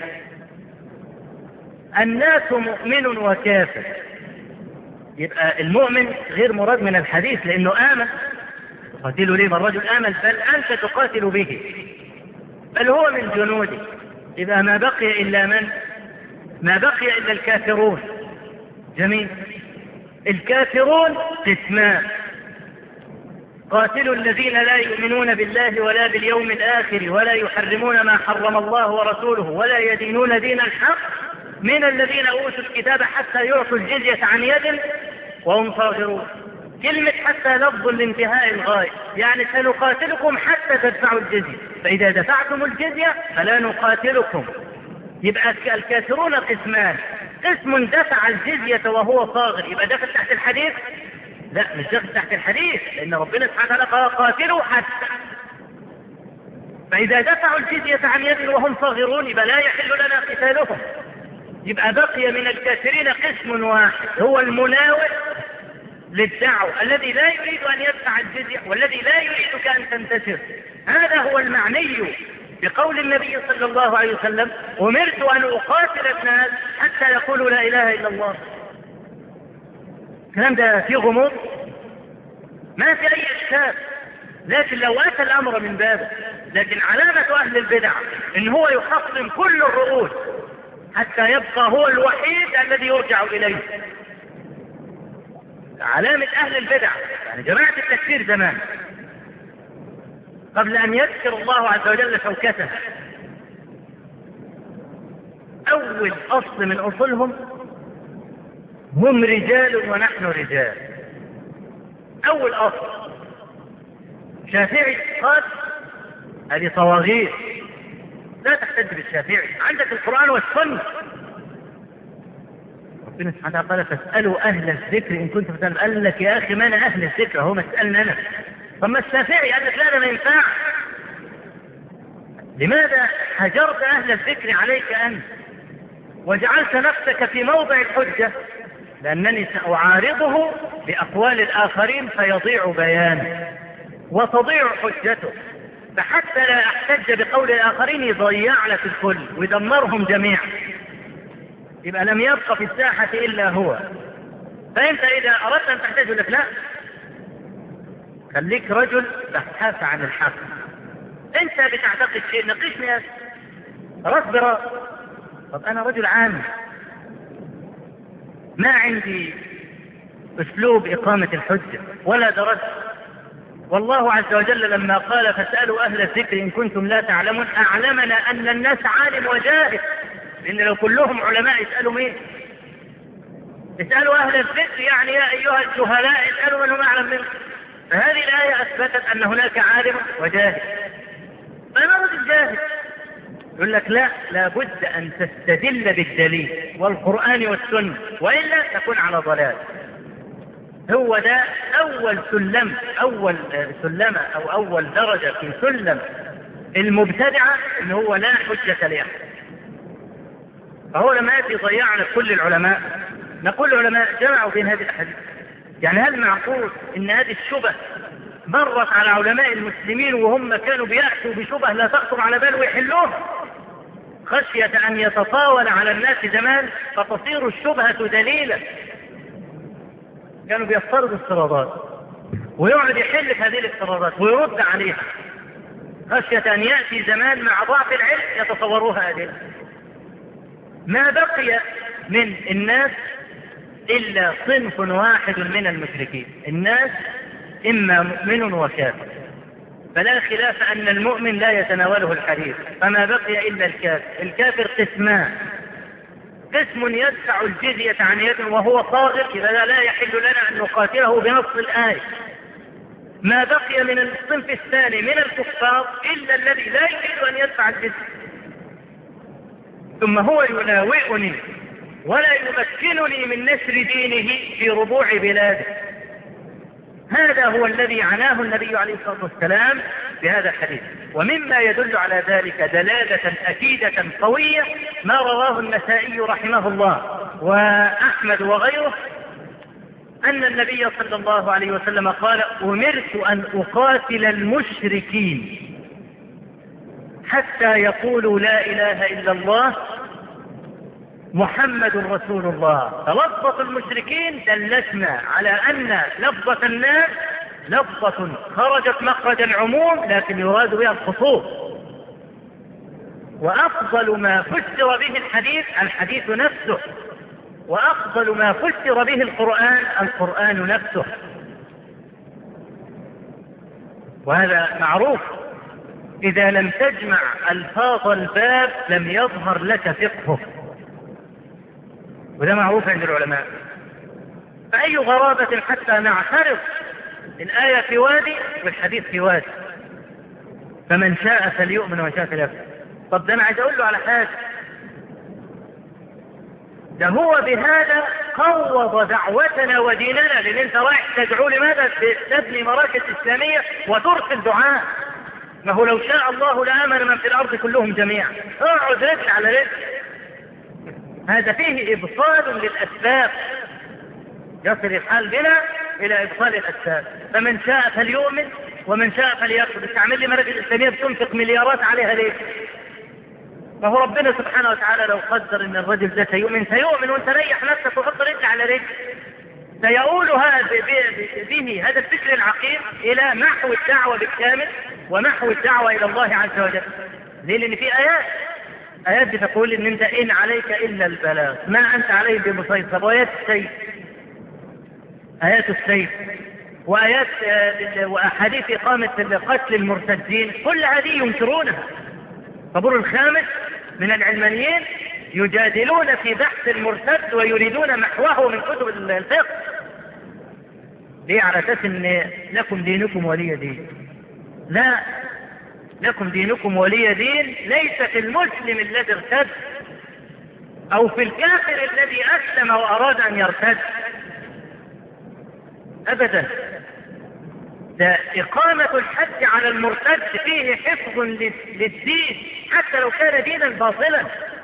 الناس مؤمن وكافر، يبقى المؤمن غير مراد من الحديث لانه امن. تقاتلوا ليه؟ الرجل امن، بل انت تقاتل به، بل هو من جنوده. يبقى ما بقي الا من؟ ما بقي الا الكافرون. جميل. الكافرون قسمان: قاتلوا الذين لا يؤمنون بالله ولا باليوم الآخر ولا يحرمون ما حرم الله ورسوله ولا يدينون دين الحق من الذين أوتوا الكتاب حتى يعطوا الجزية عن يد وهم صاغرون. كلمة حتى لفظ لانتهاء الغاية، يعني سنقاتلكم حتى تدفعوا الجزية، فإذا دفعتم الجزية فلا نقاتلكم. يبقى الكافرون قسمان: قسم دفع الجزية وهو صاغر، يبقى داخل تحت الحديث؟ لا، مش داخل تحت الحديث، لأن ربنا سبحانه وتعالى قال قاتلوا حتى. فإذا دفعوا الجزية عن يد وهم صاغرون يبقى لا يحل لنا قتالهم. يبقى بقي من الكافرين قسم واحد هو المناوئ للدعوة، الذي لا يريد أن يدفع الجزية والذي لا يريدك أن تنتصر. هذا هو المعني بقول النبي صلى الله عليه وسلم: أمرت أن أقاتل الناس حتى يقولوا لا إله إلا الله. الكلام ده فيه غموض؟ ما في أي إشكال، لكن لو أتى الأمر من بابه. لكن علامة أهل البدع إن هو يحطم كل الرؤوس حتى يبقى هو الوحيد الذي يرجع إليه. علامة أهل البدع، يعني جماعة التكفير زمان قبل أن يذكر الله عز وجل شوكته، أول أصل من أصلهم: هم رجال ونحن رجال. أول أصل. شافعي قال هذه صواغير، لا تحتج بالشافعي، عندك القرآن والسنة. ربنا سبحانه وتعالى قال: فاسألوا أهل الذكر إن كنتم تعلمون. قال لك يا أخي ما أنا أهل الذكر، هو مسألنا أنا. طب ما الشافعي قال لك لا، ده ما ينفع. لماذا هجرت أهل الذكر عليك أنت وجعلت نفسك في موضع الحجة؟ لأنني سأعارضه بأقوال الآخرين فيضيع بيانه وتضيع حجته، فحتى لا أحتج بقول الآخرين يضيع لك الكل ويدمرهم جميعا، يبقى لم يبقى في الساحة إلا هو. فأنت إذا أردت أن تحتج لك لا، خليك رجل بحث عن الحق. أنت بتعتقد شيء، ناقشني يا أصبر. طب أنا رجل عام ما عندي أسلوب إقامة الحجة ولا درست. والله عز وجل لما قال: فاسألوا أهل الذكر إن كنتم لا تعلمون، أعلمنا أن الناس عالم وجاهل، لأن لو كلهم علماء يسألوا مين؟ اسألوا أهل الذكر، يعني يا أيها الجهلاء اسألوا من هم أعلم منكم. فهذه الآية أثبتت أن هناك عالم وجاهل. فأنا رجل جاهل. يقول لك لا، لابد أن تستدل بالدليل والقرآن والسنة، وإلا تكون على ضلال. هو ده أول سلمة أو أول درجة في سلم المبتدعة، إن هو لا حجة لأحد. فهو لما يأتي ضيعنا كل العلماء، نقول العلماء جمعوا بين هذه الأحاديث. يعني هل معقول ان هذه الشبه مرت على علماء المسلمين وهم كانوا بيأتوا بشبه لا تخطر على بال ويحلوها خشية أن يتطاول على الناس زمان فتصير الشبهة دليلا؟ كانوا بيفترضوا افتراضات ويقعد يحل في هذه الافتراضات ويرد عليها خشية أن يأتي زمان مع ضعف العلم يتصوروها أدلة. ما بقي من الناس إلا صنف واحد من المشركين. الناس إما مؤمن وكافر، فلا خلاف أن المؤمن لا يتناوله الحديث، فما بقي إلا الكافر. الكافر قسمان: قسم يدفع الجزية عن يد وهو صاغر، إذا لا يحل لنا أن نقاتله بنص الآية. ما بقي من الصنف الثاني من الكفار إلا الذي لا يريد أن يدفع الجزية، ثم هو يناوئني ولا يمكنني من نشر دينه في ربوع بلاده. هذا هو الذي عناه النبي عليه الصلاة والسلام بهذا الحديث. ومما يدل على ذلك دلالة أكيدة قوية ما رواه النسائي رحمه الله وأحمد وغيره أن النبي صلى الله عليه وسلم قال: أمرت أن أقاتل المشركين حتى يقولوا لا إله إلا الله محمد رسول الله. فلفظة المشركين دلتنا على أن لفظة الناس لفظة خرجت مخرج العموم لكن يراد بها الخصوص. وأفضل ما فسر به الحديث نفسه، وأفضل ما فسر به القرآن نفسه، وهذا معروف. إذا لم تجمع ألفاظ الباب لم يظهر لك فقهه، وده معروف عند العلماء. فأي غرابة حتى نعترض الآية في وادي والحديث في وادي، فمن شاء فليؤمن ومن شاء فليكفر. طب ده أنا عايز أقول له على حاجة، ده هو بهذا قوض دعوتنا وديننا، لأن أنت رايح تدعو لماذا؟ تبني مراكز إسلامية وترسل دعاء. ما هو لو شاء الله لآمن من في الأرض كلهم جميعا. اقعد رجل على رجل. هذا فيه إبطال للأسباب، يصل الحال بنا إلى إبطال الأسباب. فمن شاء فليؤمن ومن شاء فليكفر. بتعمل لي مراكز إسلامية بتنفق مليارات عليها ليه؟ فهو ربنا سبحانه وتعالى لو قدر ان الرجل ده سيؤمن وانت ريح نفسك وحط رجل على رجل، سيقول به هذا الفكر العقيم الى محو الدعوة بالكامل ومحو الدعوة الى الله عز وجل. ليه؟ لان في آيات بتقول ان انت ان عليك الا البلاغ ما انت عليه بمسيطر، وآيات السيف وآيات وأحاديث إقامة قتل المرتدين، كل هذه ينكرونها. الطابور الخامس من العلمانيين يجادلون في بحث المرتد ويريدون محوه من كتب الفقه. ليه؟ على أساس ان لكم دينكم ولي دين. لا، لكم دينكم ولي دين ليس في المسلم الذي ارتد او في الكافر الذي اسلم واراد ان يرتد ابدا. ده إقامة الحد على المرتد فيه حفظ للدين حتى لو كان دينا باطلا،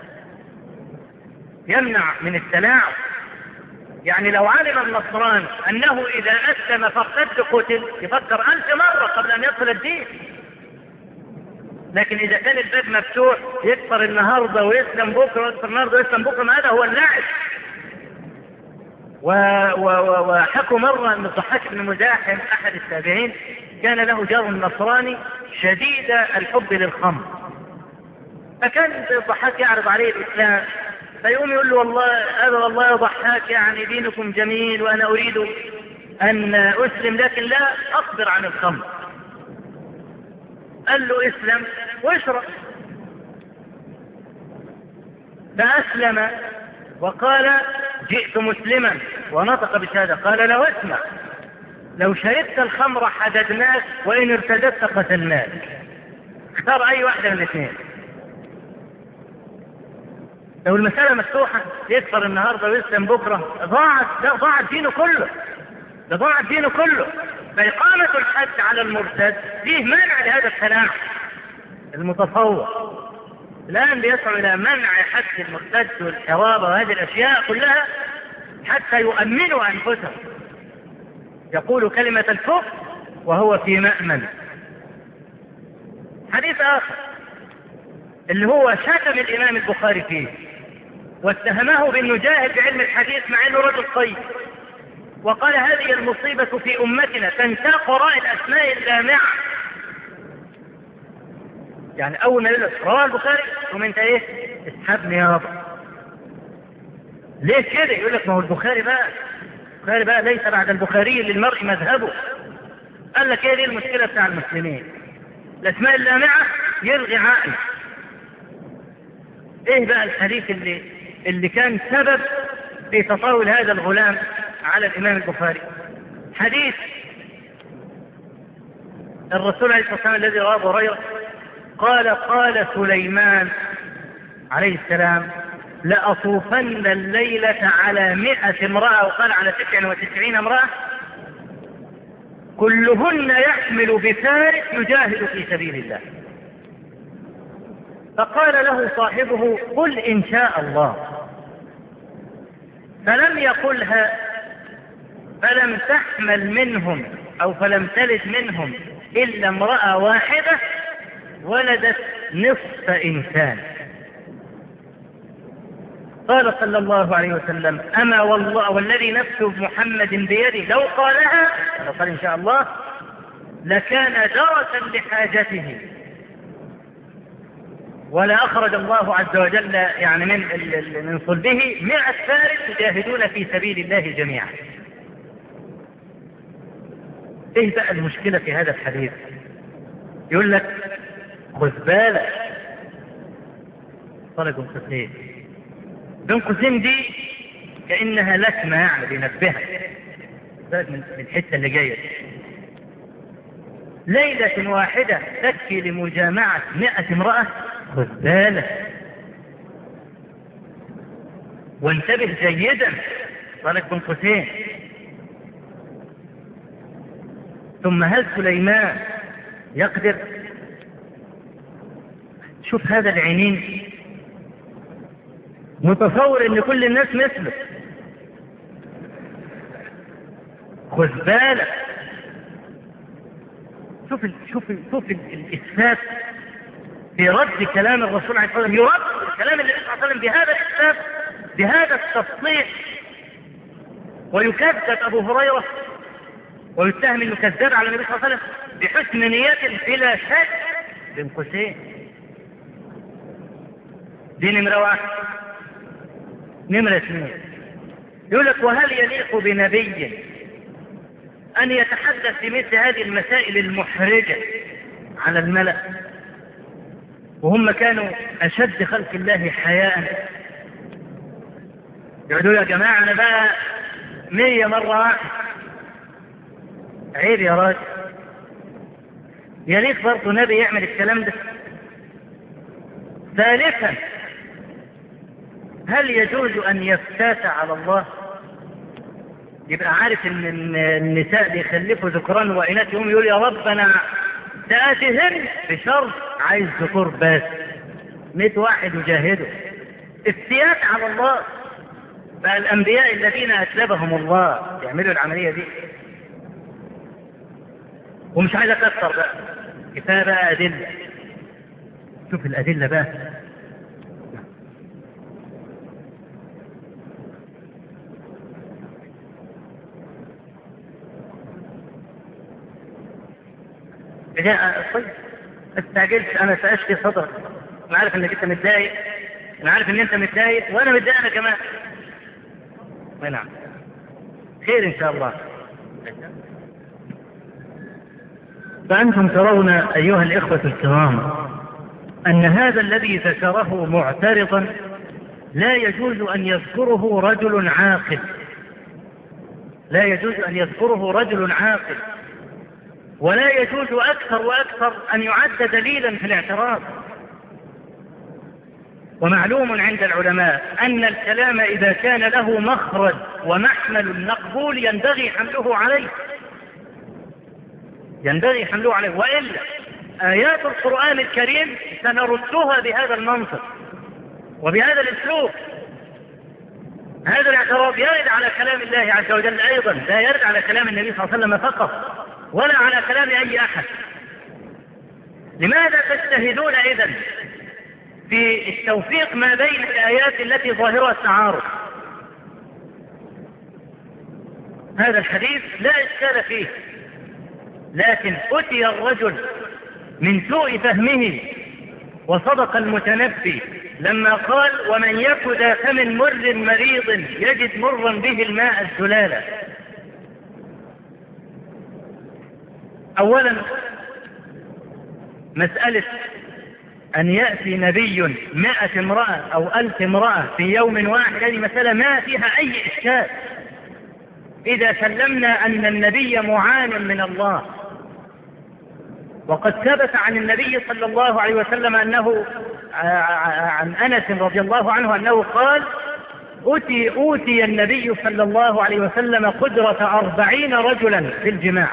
يمنع من التلاعب. يعني لو علم النصران أنه إذا أسلم فارتد قتل يفكر 1000 مرة قبل أن يدخل الدين. لكن إذا كان الباب مفتوح يكفر النهاردة ويسلم بكرة ويكفر النهاردة ويسلم بكرة، هذا هو اللعب. وحكوا مرة أن الضحاك بن مزاحم أحد التابعين كان له جار نصراني شديد الحب للخمر، فكان الضحاك يعرض عليه الإسلام فيقوم يقول له: والله يا ضحاك يعني دينكم جميل وأنا أريد أن أسلم لكن لا أصبر عن الخمر. قال له: اسلم واشرب. فأسلم وقال: جئت مسلما، ونطق بشهادة. قال له: اسمع، لو شربت الخمر حددناك وإن ارتدت قتلناك، اختار أي واحدة من الاثنين. لو المسألة مفتوحة يكفر النهاردة ويسلم بكرة ضاع دينه كله، ده ضاع دينه كله. فإقامة الحد على المرتد فيه مانع لهذا التلاعب المتصور. الآن بيسعوا إلى منع حد المرتد والحرابة وهذه الأشياء كلها حتى يؤمنوا أنفسهم. يقول كلمة الكفر وهو في مأمن. حديث آخر اللي هو شتم الإمام البخاري فيه واتهمه بأنه جاهل بعلم الحديث مع أنه رجل طيب، وقال هذه المصيبة في أمتنا تنساق قراء الأسماء اللامعة. يعني أول ما يقول رواه البخاري ثم أنت إيه؟ اسحبني يا رب. ليه كده؟ يقول لك ما هو البخاري بقى ليس بعد البخاري للمرء مذهبه. قال لك ايه دي المشكلة بتاع المسلمين؟ الأسماء اللامعة يلغي عقل. ايه بقى الحديث اللي كان سبب في تطاول هذا الغلام على الإمام البخاري؟ حديث الرسول عليه الصلاة والسلام الذي رواه أبو هريرة قال سليمان عليه السلام لأطوفن الليلة على 100 امرأة، وقال على 99 امرأة كلهن يحمل بفارس يجاهد في سبيل الله. فقال له صاحبه قل إن شاء الله، فلم يقلها، فلم تحمل منهم أو فلم تلد منهم إلا امرأة واحدة ولدت نصف إنسان. قال صلى الله عليه وسلم أما والله والذي نفس محمد بيده لو قالها، قال إن شاء الله، لكان درسا لحاجته، ولا أخرج الله عز وجل يعني من صلبه 100 فارس يجاهدون في سبيل الله جميعا. ايه بقى المشكلة في هذا الحديث؟ يقول لك خذ بالك، طلق قوسين، بين قوسين دي كأنها لكمة يعني بينبهك من الحتة اللي جاية. ليلة واحدة تكفي لمجامعة 100 امرأة؟ خذ بالك وانتبه جيدا، طلق بين قوسين. ثم هل سليمان يقدر؟ شوف هذا العينين، متصور ان كل الناس مثله. خذ بالك، شوف الإسفاف في رد كلام الرسول عليه الصلاة والسلام، يرد كلام النبي صلى الله عليه وسلم بهذا الإسفاف، بهذا التصحيح، ويكذب أبو هريرة ويتهم انه كذاب على النبي صلى الله عليه وسلم بحسن نية بلا شك. بين قوسين دي نمرة واحد. نمرة اثنين يقول لك وهل يليق بنبي أن يتحدث في مثل هذه المسائل المحرجة على الملأ وهم كانوا أشد خلق الله حياء؟ يقولوا يا جماعة أنا بقى 100 مرة واحد. عيب يا راجل، يليق برضه نبي يعمل الكلام ده؟ ثالثا هل يجوز أن يفتات على الله؟ يبقى عارف ان النساء بيخلفوا ذكران وإناث، يقوم يقول يا رب أنا سآتيهن بشرط عايز ذكور بس، 100 واحد يجاهدوا. افتيات على الله بقى الأنبياء الذين أسلبهم الله يعملوا العملية دي. ومش عايز أكثر بقى، كفاية بقى أدلة. شوف الأدلة بقى. طيب ما تستعجلش، انا سأشفي صدرك، انا عارف انك انت متضايق، انا عارف ان انت متضايق وانا متضايق انا كمان. نعم خير ان شاء الله. فأنتم ترون أيها الإخوة الكرام أن هذا الذي ذكره معترضا لا يجوز أن يذكره رجل عاقل، لا يجوز أن يذكره رجل عاقل، ولا يجوز أكثر وأكثر أن يعد دليلا في الاعتراض. ومعلوم عند العلماء أن الكلام إذا كان له مخرج ومحمل مقبول ينبغي حمله عليه، ينبغي حمله عليه، وإلا آيات القرآن الكريم سنردها بهذا المنطق وبهذا الأسلوب. هذا الاعتراض يرد على كلام الله عز وجل أيضا، لا يرد على كلام النبي صلى الله عليه وسلم فقط ولا على كلام أي أحد. لماذا تجتهدون إذن في التوفيق ما بين الآيات التي ظاهرها التعارض؟ هذا الحديث لا إشكال فيه، لكن أتي الرجل من سوء فهمه وصدق المتنبي لما قال: ومن يك ذا فم مر مريض يجد مرا به الماء الزلالا. أولا مسألة أن يأتي نبي 100 امرأة أو 1000 امرأة في يوم واحد، هذه مسألة ما فيها أي إشكال إذا سلمنا أن النبي معان من الله. وقد ثبت عن النبي صلى الله عليه وسلم أنه عن أنس رضي الله عنه أنه قال: أوتي النبي صلى الله عليه وسلم قدرة 40 رجلا في الجماع.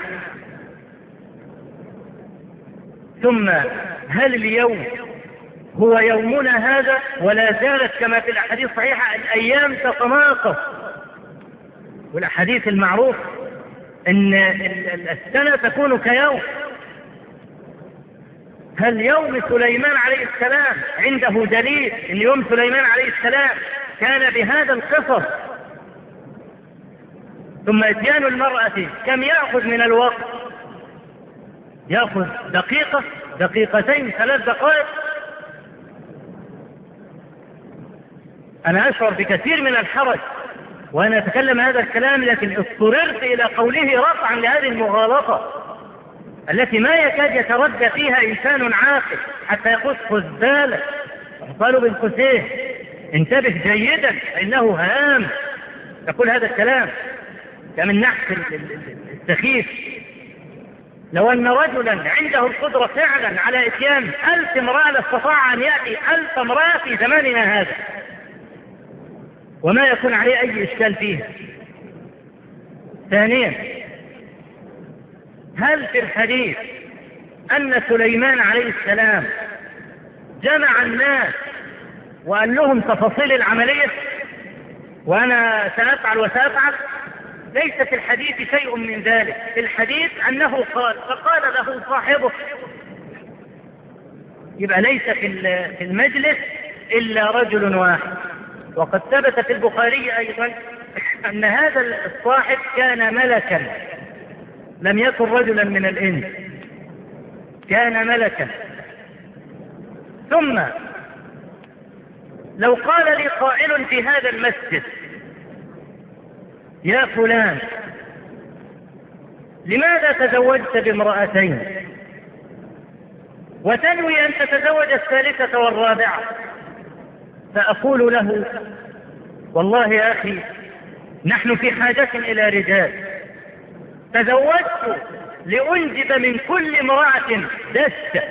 ثم هل اليوم هو يومنا هذا؟ ولا زالت كما في الأحاديث الصحيحة الأيام تتناقص، والأحاديث المعروف أن السنة تكون كيوم. هل يوم سليمان عليه السلام عنده دليل أن يوم سليمان عليه السلام كان بهذا القصر؟ ثم اتيان المرأة كم يأخذ من الوقت؟ يأخذ دقيقة، دقيقتين، 3 دقائق. أنا أشعر بكثير من الحرج وأنا أتكلم هذا الكلام، لكن اضطررت إلى قوله رفعا لهذه المغالطة التي ما يكاد يتردى فيها إنسان عاقل حتى يقول خذ بالك. قالوا بين قوسين انتبه جيدا فإنه هام يقول هذا الكلام كمن نحس السخيف. لو أن رجلا عنده القدرة فعلا على إتيان 1000 امرأة لاستطاع أن يأتي 1000 امرأة في زماننا هذا وما يكون عليه أي إشكال فيه. ثانيا، هل في الحديث أن سليمان عليه السلام جمع الناس وقال لهم تفاصيل العملية وأنا سأفعل وسأفعل؟ ليس في الحديث شيء من ذلك. في الحديث أنه قال، فقال له صاحبه. يبقى ليس في المجلس إلا رجل واحد. وقد ثبت في البخاري أيضا أن هذا الصاحب كان ملكا، لم يكن رجلا من الإنس، كان ملكا. ثم لو قال لي قائل في هذا المسجد: يا فلان لماذا تزوجت بامرأتين وتنوي أن تتزوج الثالثة والرابعة؟ فأقول له: والله يا أخي نحن في حاجة إلى رجال، تزوجت لأنجب من كل امرأة دستة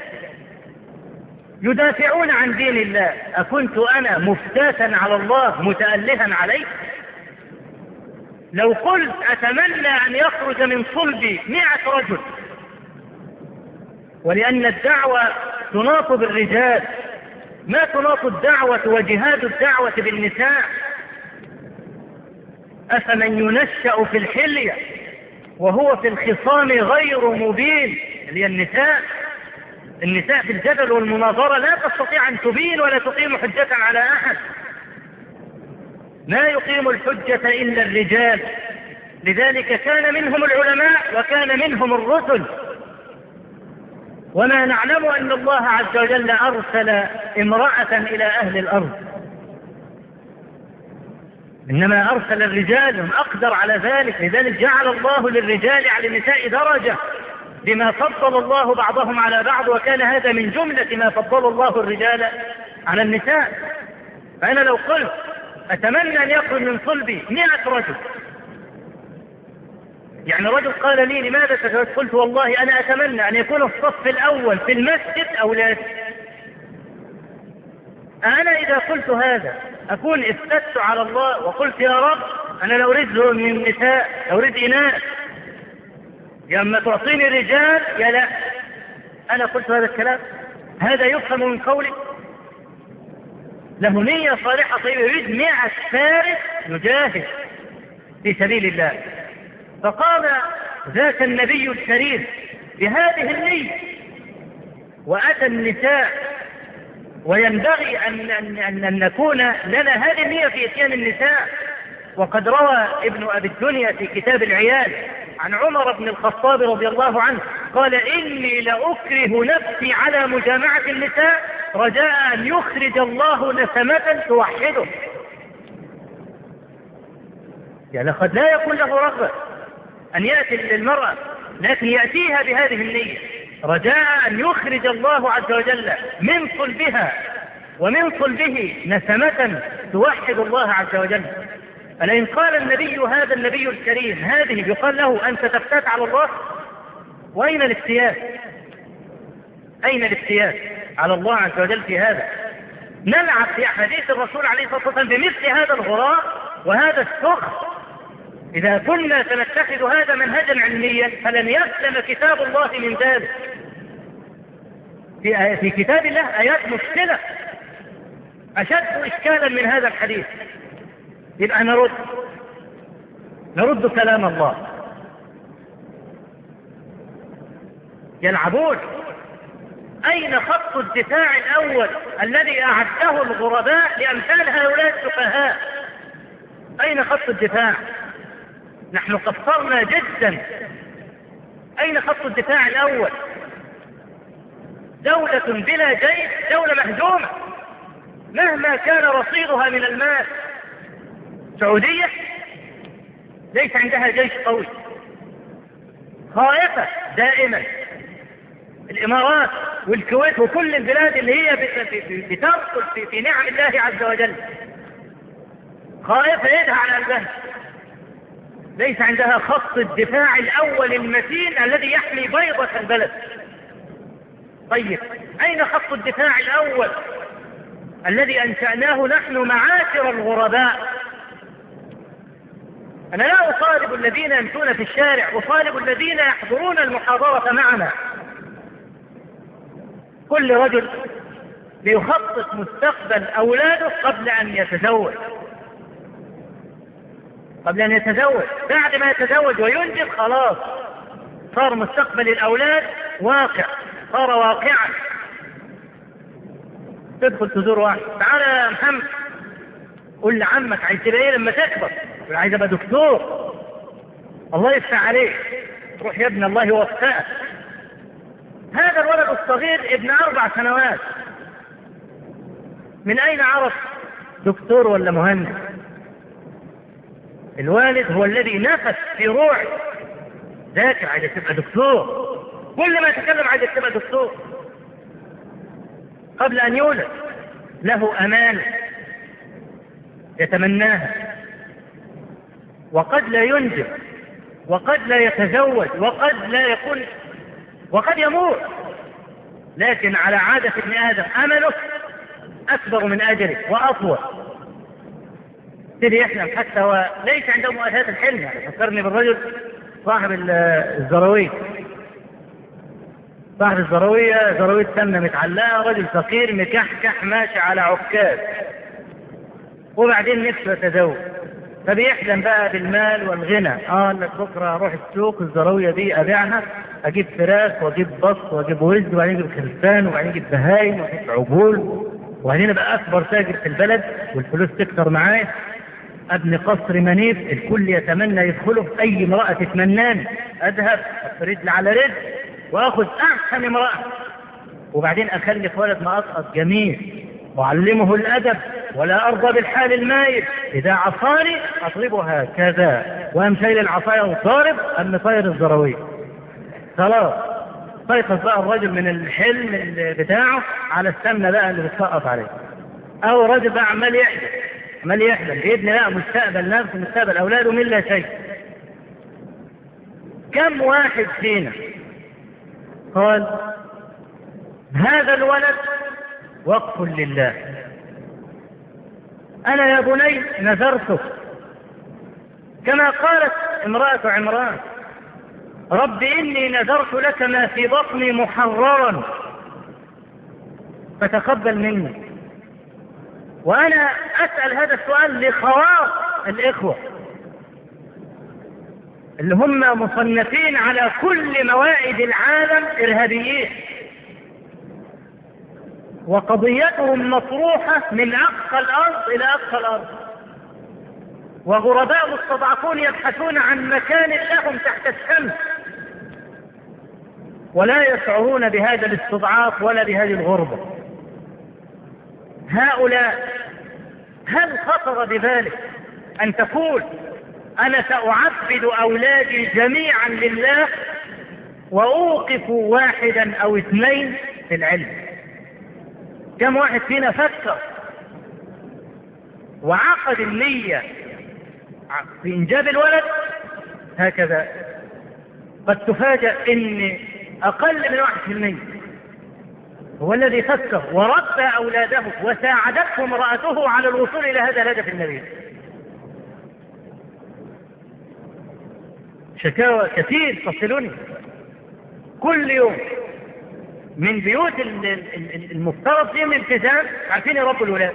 يدافعون عن دين الله، أكنت أنا مفتاتا على الله متألها عليه؟ لو قلت أتمنى أن يخرج من صلبي 100 رجل، ولأن الدعوة تناط بالرجال ما تناط الدعوة وجهاد الدعوة بالنساء. أفمن ينشأ في الحلية وهو في الخصام غير مبين، اللي هي النساء في الجدل والمناظرة لا تستطيع أن تبين ولا تقيم حجة على أحد، ما يقيم الحجة إلا الرجال. لذلك كان منهم العلماء وكان منهم الرسل، وما نعلم أن الله عز وجل أرسل امرأة إلى أهل الأرض، إنما أرسل الرجال، هم أقدر على ذلك. لذلك جعل الله للرجال على النساء درجة بما فضل الله بعضهم على بعض، وكان هذا من جملة ما فضل الله الرجال على النساء. فأنا لو قلت أتمنى أن يخرج من صلبي 100 رجل، يعني رجل قال لي لماذا تزوجت؟ قلت والله أنا أتمنى أن يكون الصف الأول في المسجد أولادي. أنا إذا قلت هذا أكون افتدت على الله وقلت يا رب أنا لا أريد من النساء، لا أريد إناث، يا أما تعطيني رجال يا لا. أنا قلت هذا الكلام؟ هذا يفهم من قولي؟ له نية صالحة طيبة، يريد 100 فارس يجاهد في سبيل الله. فقام ذاك النبي الكريم بهذه النية وأتى النساء، وينبغي أن نكون لنا هذه النية في إتيان النساء. وقد روى ابن أبي الدنيا في كتاب العيال عن عمر بن الخطاب رضي الله عنه قال: إني لأكره نفسي على مجامعة النساء رجاء أن يخرج الله نسمة توحده. يعني قد لا يكون له رغبة أن يأتي للمرأة، لكن يأتيها بهذه النية رجاء أن يخرج الله عز وجل من صلبها ومن صلبه نسمة توحد الله عز وجل. فلئن قال النبي هذا النبي الكريم هذه يقال له أنت تفتات على الله، وأين الافتيات؟ أين الافتيات على الله عز وجل في هذا؟ نلعب في أحاديث الرسول عليه الصلاة والسلام بمثل هذا الغراء وهذا السخر. إذا كنا سنتخذ هذا منهجا علميا فلن يسلم كتاب الله من ذلك. في كتاب الله آيات مشكلة أشد إشكالا من هذا الحديث. يبقى نرد كلام الله. يلعبون. أين خط الدفاع الأول الذي أعده الغرباء لأمثال هؤلاء السفهاء؟ أين خط الدفاع؟ نحن قصرنا جدا. أين خط الدفاع الأول؟ دولة بلا جيش دولة مهزومة مهما كان رصيدها من المال. السعودية ليس عندها جيش قوي، خائفة دائما. الإمارات والكويت وكل البلاد اللي هي بترقل في نعم الله عز وجل خائفة يدها على قلبها، ليس عندها خط الدفاع الأول المتين الذي يحمي بيضة البلد. طيب أين خط الدفاع الأول الذي أنشأناه نحن معاشر الغرباء؟ أنا لا أطالب الذين يمشون في الشارع، أطالب الذين يحضرون المحاضرة معنا. كل رجل ليخطط مستقبل أولاده قبل أن يتزوج. بعد ما يتزوج وينجب خلاص صار مستقبل الأولاد واقع، صار واقعا. تدخل تزور واحد: تعال يا محمد، قل لعمك عايز تبقى ايه لما تكبر؟ يقول عايز ابقى دكتور. الله يفتح عليك، روح يا ابن الله يوفقك. هذا الولد الصغير ابن 4 سنوات من اين عرف دكتور ولا مهندس؟ الوالد هو الذي نفس في روعه: ذاكر عايز تبقى دكتور. كل ما يتكلم عايز تبقى دكتور. قبل ان يولد له امانه يتمناها، وقد لا ينجب، وقد لا يتزوج، وقد لا يكون، وقد يموت. لكن على عادة ابن آدم أمله أكبر من أجله وأطول. تبي يحلم حتى وليس عنده مؤهلات الحلم. يعني فكرني بالرجل صاحب الزروية. صاحب الزروية زروية سمنة متعلقة، رجل فقير مكحكح ماشي على عكاز، وبعدين نفسه يتزوج، فبيحلم بقى بالمال والغنى. لك بكره اروح السوق الزراويه دي ابيعها، اجيب فراخ واجيب بط واجيب وزد وبعدين اجيب خرفان وبعدين اجيب بهايم واجيب عجول وبعدين ابقى اكبر تاجر في البلد والفلوس تكتر معايا، ابني قصر منيف الكل يتمنى يدخله، اي امراه تتمناني اذهب رجل على رجل واخذ احسن امراه، وبعدين اخلف ولد مقصقص جميل وعلمه الادب ولا ارضى بالحال المايل، اذا عصاني اضربها كذا، وام شايل العصايه وضارب ام طاير الزراويه. خلاص سيطر بقى الرجل من الحلم بتاعه على السمنه بقى اللي بتسقط عليه. او رجل بقى عمال يحلم بيبني بقى مستقبل نفسه مستقبل اولاده من لا شيء. كم واحد فينا قال هذا الولد وقف لله، أنا يا بني نذرته، كما قالت امرأة عمران رب إني نذرت لك ما في بطني محررا فتقبل مني. وأنا أسأل هذا السؤال لخواص الإخوة اللي هم مصنفين على كل موائد العالم إرهابيين، وقضيتهم مطروحة من أقصى الأرض إلى أقصى الأرض، وغرباء مستضعفون يبحثون عن مكان لهم تحت الشمس، ولا يشعرون بهذا الاستضعاف ولا بهذه الغربة. هؤلاء هل خطر بذلك أن تقول أنا سأعبد أولادي جميعا لله وأوقف واحدا أو اثنين في العلم؟ كم واحد فينا فكر وعقد النية في إنجاب الولد؟ هكذا قد تفاجأ إن أقل من 1% هو الذي فكر وربى أولاده وساعدته امرأته على الوصول إلى هذا الهدف النبيل. شكاوى كثير تصلني كل يوم من بيوت المفترض فيهم الالتزام، عارفين يربوا الولاد.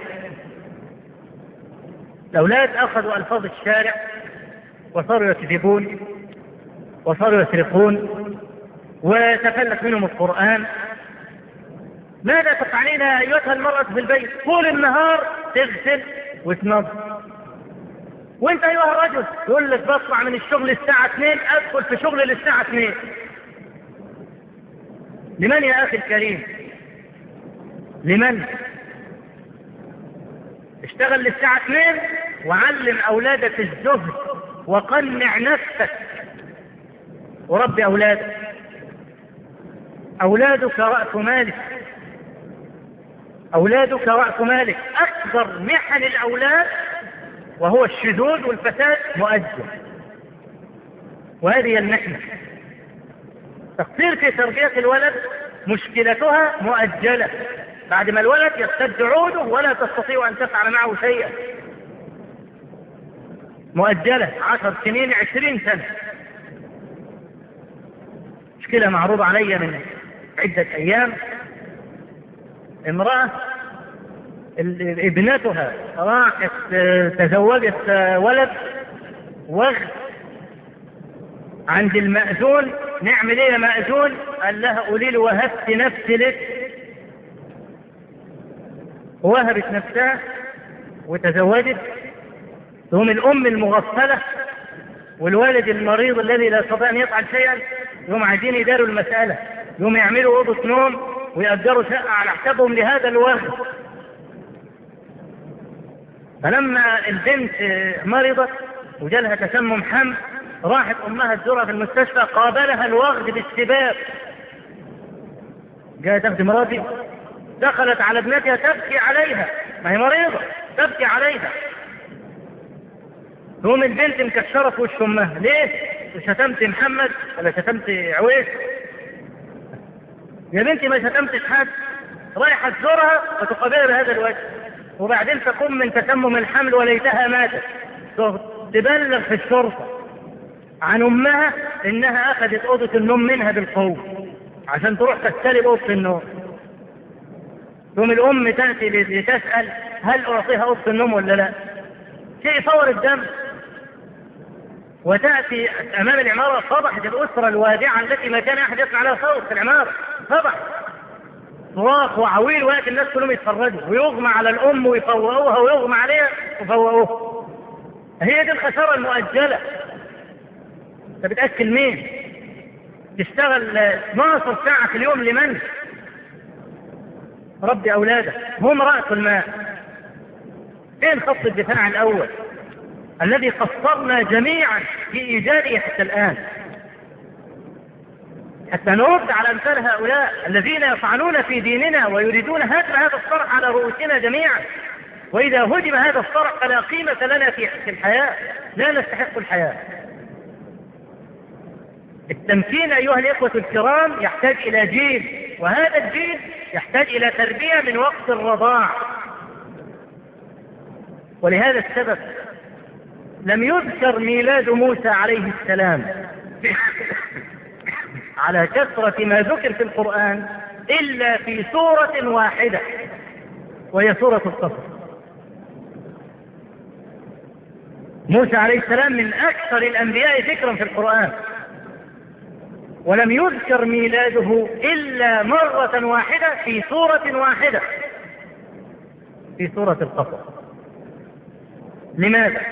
الأولاد أخذوا ألفاظ الشارع وصاروا يكذبون وصاروا يسرقون وتفلت منهم القرآن. ماذا تفعلين أيتها المرأة في البيت؟ طول النهار تغسل وتنظف. وانت أيها الرجل يقول لك بطلع من الشغل الساعة 2 أدخل في شغل للساعة 2. لمن يا أخي الكريم؟ لمن؟ اشتغل للساعة 2 وعلم أولادك الزهد وقنع نفسك وربي أولادك. أولادك رأس مالك، أولادك رأس مالك. أكبر محن الأولاد وهو الشذوذ والفساد مؤجل، وهذه المحنة. تقصير في تربية الولد مشكلتها مؤجلة، بعد ما الولد يرتد عوده ولا تستطيع أن تفعل معه شيئا. مؤجلة 10 سنين 20 سنة. مشكلة معروضة علي من عدة أيام. امرأة ابنتها راحت تزوجت ولد وغد عند المأذون. نعمل ايه يا مأذون؟ قال لها قولي له وهبت نفسي لك. وهبت نفسها وتزوجت. ثم الأم المغفلة والوالد المريض الذي لا يستطيع أن يفعل شيئا يوم عايزين يداروا المسألة، يوم يعملوا أوضة نوم ويأجروا شقة على حسابهم لهذا الوهب. فلما البنت مرضت وجالها تسمم حمل راحت أمها تزورها في المستشفى، قابلها الوغد بالسباب. جاءت تاخد مراتي، دخلت على ابنتها تبكي عليها، ما هي مريضة تبكي عليها. ثم البنت مكشرة في وش أمها. ليه؟ شتمت محمد ولا شتمت عويس؟ يا بنتي ما شتمتش حد. رايحة تزورها وتقابلها بهذا الوجه، وبعدين تقوم من تسمم الحمل وليتها ماتت تبلغ في الشرطة عن أمها إنها أخذت أوضة النوم منها بالقوة عشان تروح تستلب أوضة النوم. ثم الأم تأتي لتسأل هل أعطيها أوضة النوم ولا لا؟ شيء فور الدم. وتأتي أمام العمارة، فضحت الأسرة الوادعة التي ما كان أحد يسمع لها صوت في العمارة. فضح صراخ وعويل، وقت الناس كلهم يتفرجوا ويغمى على الأم ويفوقوها ويغمى عليها ويفوقوها. هي دي الخسارة المؤجلة. انت بتأكل مين؟ تشتغل 12 ساعة في اليوم لمن؟ ربي أولادك، هم رأس المال. فين خط الدفاع الأول الذي قصرنا جميعا في إيجاده حتى الآن، حتى نرد على أمثال هؤلاء الذين يطعنون في ديننا ويريدون هدم هذا الصرح على رؤوسنا جميعا. وإذا هدم هذا الصرح فلا قيمة لنا في الحياة، لا نستحق الحياة. التمكين أيها الإخوة الكرام يحتاج إلى جيل، وهذا الجيل يحتاج إلى تربية من وقت الرضاع. ولهذا السبب لم يذكر ميلاد موسى عليه السلام على كثرة ما ذكر في القرآن إلا في سورة واحدة، وهي سورة القصص. موسى عليه السلام من أكثر الأنبياء ذكرا في القرآن، ولم يذكر ميلاده إلا مرة واحدة في سورة واحدة، في سورة القصص. لماذا؟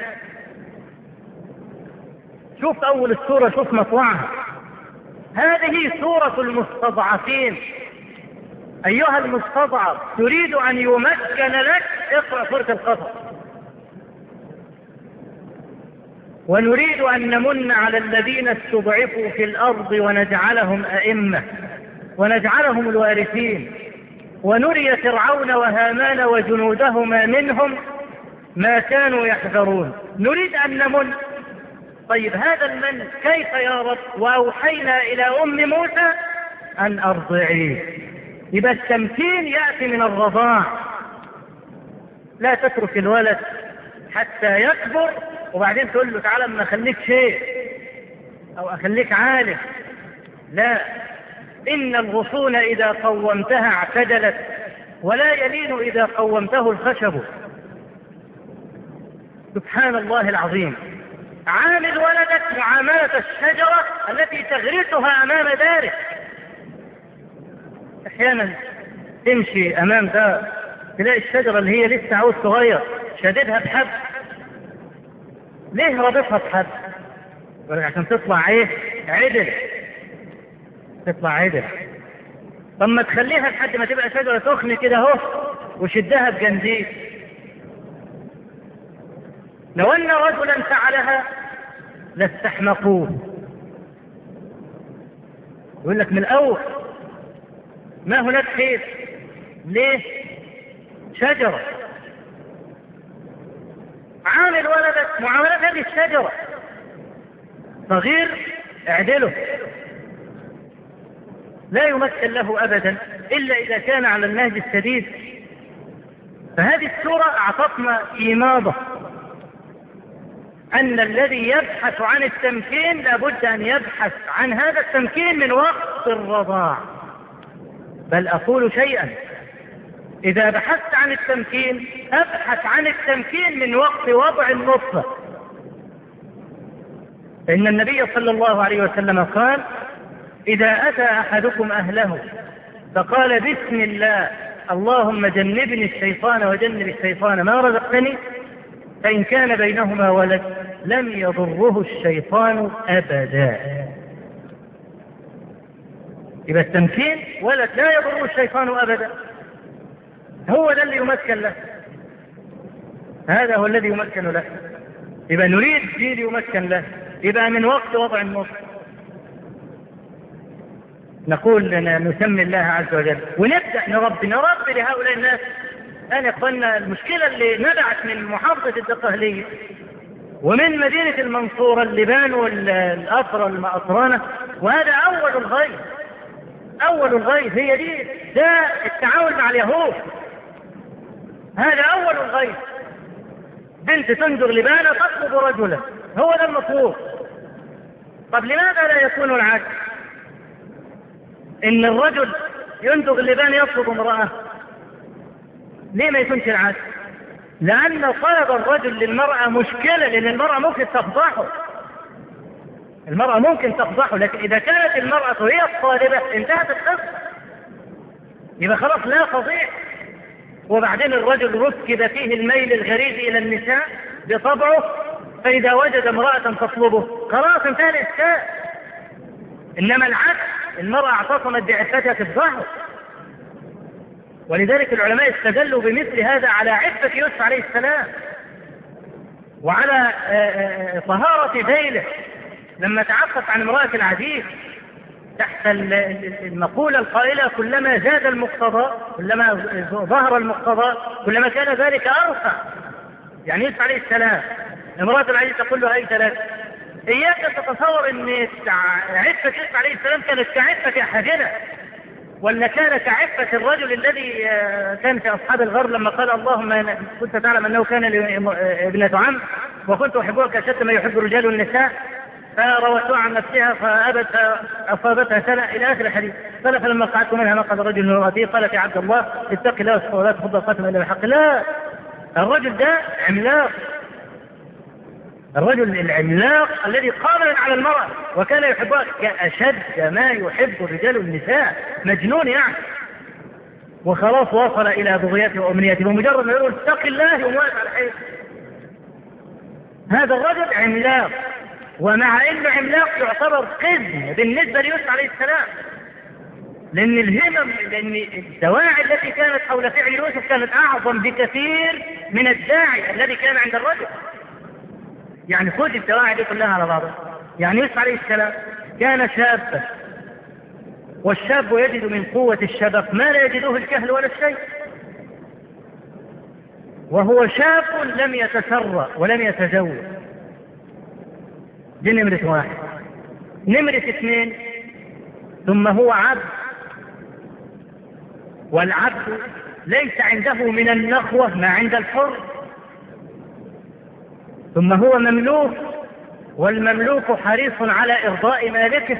شوف أول السورة، شوف مطلعها، هذه سورة المستضعفين. أيها المستضعف تريد أن يمكن لك، اقرأ سورة القصص. ونريد أن نمن على الذين استضعفوا في الأرض ونجعلهم أئمة ونجعلهم الوارثين ونري فرعون وهامان وجنودهما منهم ما كانوا يحذرون. نريد أن نمن. طيب هذا المن كيف يا رب؟ وأوحينا إلى أم موسى أن أرضعيه. يبقى التمكين يأتي من الرضاع. لا تترك الولد حتى يكبر وبعدين تقول له تعالى ما أخليك شيء أو أخليك عالم. لا، إن الغصون إذا قومتها اعتدلت ولا يلين إذا قومته الخشب. سبحان الله العظيم. عامل ولدك معاملة الشجرة التي تغرسها أمام دارك. أحيانا تمشي أمام دار تلاقي الشجرة اللي هي لسه عود صغير شددها بحب. ليه ربطها بحب؟ عشان تطلع ايه؟ عدل. تطلع عدل. طب ما تخليها لحد ما تبقى شجرة تخن كده اهو وشدها بجنديل. لو أن رجلا فعلها لاستحمقوه. يقول لك من الأول ما هناك خير. ليه؟ شجرة. عامل ولدك معاملة هذه الشجرة. صغير اعدله، لا يمثل له أبدا إلا إذا كان على النهج السديد. فهذه السورة أعطتنا إيماضة أن الذي يبحث عن التمكين لابد أن يبحث عن هذا التمكين من وقت الرضاع. بل أقول شيئا، إذا بحثت عن التمكين أبحث عن التمكين من وقت وضع النطفة. إن النبي صلى الله عليه وسلم قال: إذا أتى أحدكم أهله فقال بسم الله اللهم جنبني الشيطان وجنب الشيطان ما رزقتني، فإن كان بينهما ولد لم يضره الشيطان أبدا. يبقى التمكين ولد لا يضره الشيطان أبدا، هو ده اللي يمكن له، هذا هو الذي يمكن له. يبقى نريد جيل يمكن له، يبقى من وقت وضع النطفة نقول لنا نسمي الله عز وجل ونبدأ نربي لهؤلاء الناس. أنا أخوانا المشكلة اللي نبعت من محافظة الدقهلية ومن مدينة المنصورة اللبان والأطرة المأطرانة، وهذا أول الغيث هي دي، ده التعاون مع اليهود، هذا أول الغيث. بنت تنزغ لبانة تطلب رجلا، هو ده المطلوب. طب لماذا لا يكون العكس؟ إن الرجل ينزغ اللبان يطلب امرأة، ليه ما يكونش العكس؟ لأن طلب الرجل للمرأة مشكلة، لأن المرأة ممكن تفضحه، لكن إذا كانت المرأة هي الطالبة انتهت القصة، يبقى خلاص لا فضيح. وبعدين الرجل ركب فيه الميل الغريزي إلى النساء بطبعه، فإذا وجد امرأة تطلبه خلاص انتهى الإشكال. إنما العكس، المرأة اعتصمت بعفتها تفضحه. ولذلك العلماء استدلوا بمثل هذا على عفة يوسف عليه السلام وعلى طهارة ذيله لما تعفف عن امرأة العزيز تحت المقولة القائلة: كلما زاد المقتضى، كلما ظهر المقتضى كلما كان ذلك أرفع. يعني يوسف عليه السلام امرأة العزيز تقول له: هاي ثلاثة. إياك تتصور أن عفة يوسف عليه السلام كانت كعفة أحدنا، ولا كان كعفة الرجل الذي كان في أصحاب الغار لما قال: اللهم كنت تعلم أنه كان لي ابنة عم وكنت أحبها كأشد ما يحب الرجال والنساء. فروتها عن نفسها فأصابتها سنة إلى آخر الحديث. قال فلما قعدت منها نقض الرجل من امرأته قالت يا عبد الله اتق الله ولا تفضل القتل إلا بالحق. لا، الرجل ده عملاق، الرجل العملاق الذي قابل على المرأة وكان يحبها كأشد ما يحب الرجال النساء، مجنون يعني، وخلاص وصل إلى بغيته وأمنيته بمجرد ما يقول اتق الله يوم واقف على الحيط. هذا الرجل عملاق، ومع انه عملاق يعتبر قزم بالنسبة ليوسف عليه السلام، لأن الهمم، لأن الدواعي التي كانت حول فعل يوسف كانت أعظم بكثير من الداعي الذي كان عند الرجل. يعني خذ الدواعي دي كلها على بعضها. يعني يوسف عليه السلام كان شابا، والشاب يجد من قوة الشباب ما لا يجده الكهل ولا الشيء، وهو شاب لم يتسرى ولم يتزوج. دي نمرة واحد. نمرة اثنين، ثم هو عبد، والعبد ليس عنده من النخوة ما عند الحر. ثم هو مملوك، والمملوك حريص على إرضاء مالكه.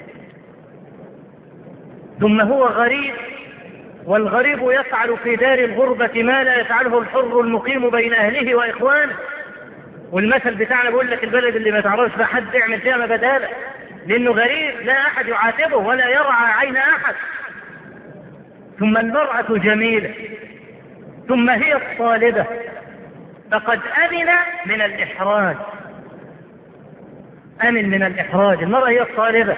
ثم هو غريب، والغريب يفعل في دار الغربة ما لا يفعله الحر المقيم بين أهله وإخوانه. والمثل بتاعنا بيقول لك البلد اللي ما تعرفش بقى حد يعمل فيها ما بداله، لأنه غريب لا أحد يعاتبه ولا يرعى عين أحد. ثم المرأة جميلة، ثم هي الطالبة، فقد أمن من الإحراج. أمن من الإحراج، المرأة هي الطالبة،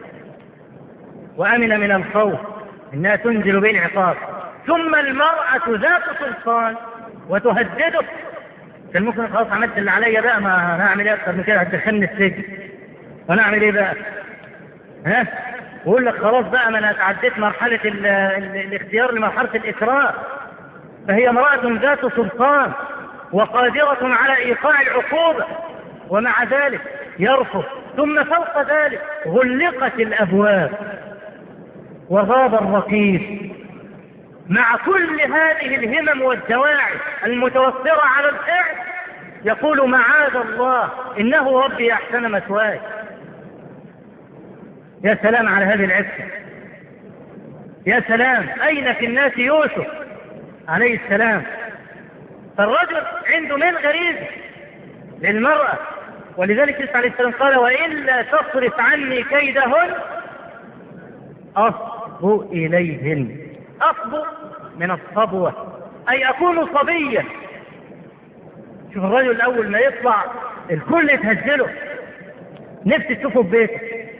وأمن من الخوف إنها تنزل به العقاب. ثم المرأة ذات سلطان وتهدده. كان ممكن خلاص عملت اللي عليا بقى، ما هعمل ايه اكتر من كده، هتدخلني السجن وانا اعمل ايه بقى؟ ها؟ ويقول لك خلاص بقى ما انا تعديت مرحله الاختيار لمرحله الاكراه. فهي امراه ذات سلطان وقادره على ايقاع العقوبه، ومع ذلك يرفض. ثم فوق ذلك غلقت الابواب وغاب الرقيب. مع كل هذه الهمم والدواعي المتوفرة على الفعل يقول معاذ الله إنه ربي أحسن مثواي. يا سلام على هذه العفة، يا سلام. أين في الناس يوسف عليه السلام؟ فالرجل عنده من غريب للمرأة، ولذلك يوسف عليه السلام قال وإلا تصرف عني كيدهن أصب إليهن. أصب من الصبوة، أي أكون صبيا. شوف الرجل أول ما يطلع الكل يتهزله، نفسي تشوفه في بيته.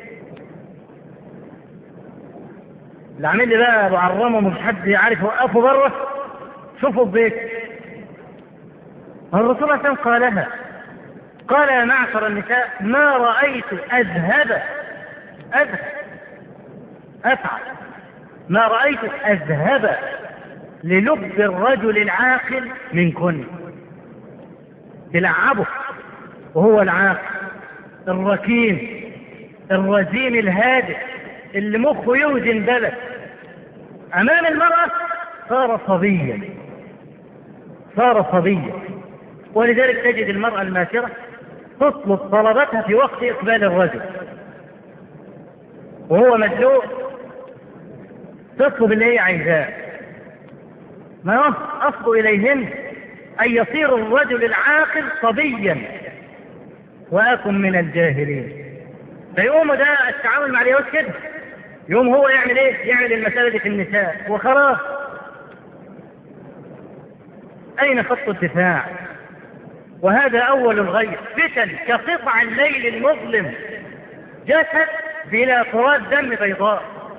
اللي عامل لي بقى بعرمه مش حد يعرف يوقفه بره، شوفه في بيته. الرسول صلى الله عليه وسلم قالها، قال يا معشر النساء ما رأيت أذهب أفعل، ما رأيت أذهب للب الرجل العاقل منكن. تلعبه وهو العاقل الركيم الرزين الهادئ اللي مخه يوزن بلد، أمام المرأة صار صبيا، صار صبيا. ولذلك تجد المرأة الماثرة تطلب طلباتها في وقت إقبال الرجل وهو مدلوق، تطلب اللي هي عايزاه. ما أصب إليهن أن يصير الرجل العاقل صبيا وأكن من الجاهلين. فيقوم ده التعامل مع اليهود كده، يوم هو يعمل ايه؟ يعمل المسألة دي في النساء وخلاص. أين خط الدفاع؟ وهذا أول الغير. فتن كقطع الليل المظلم، جسد بلا كرات دم بيضاء،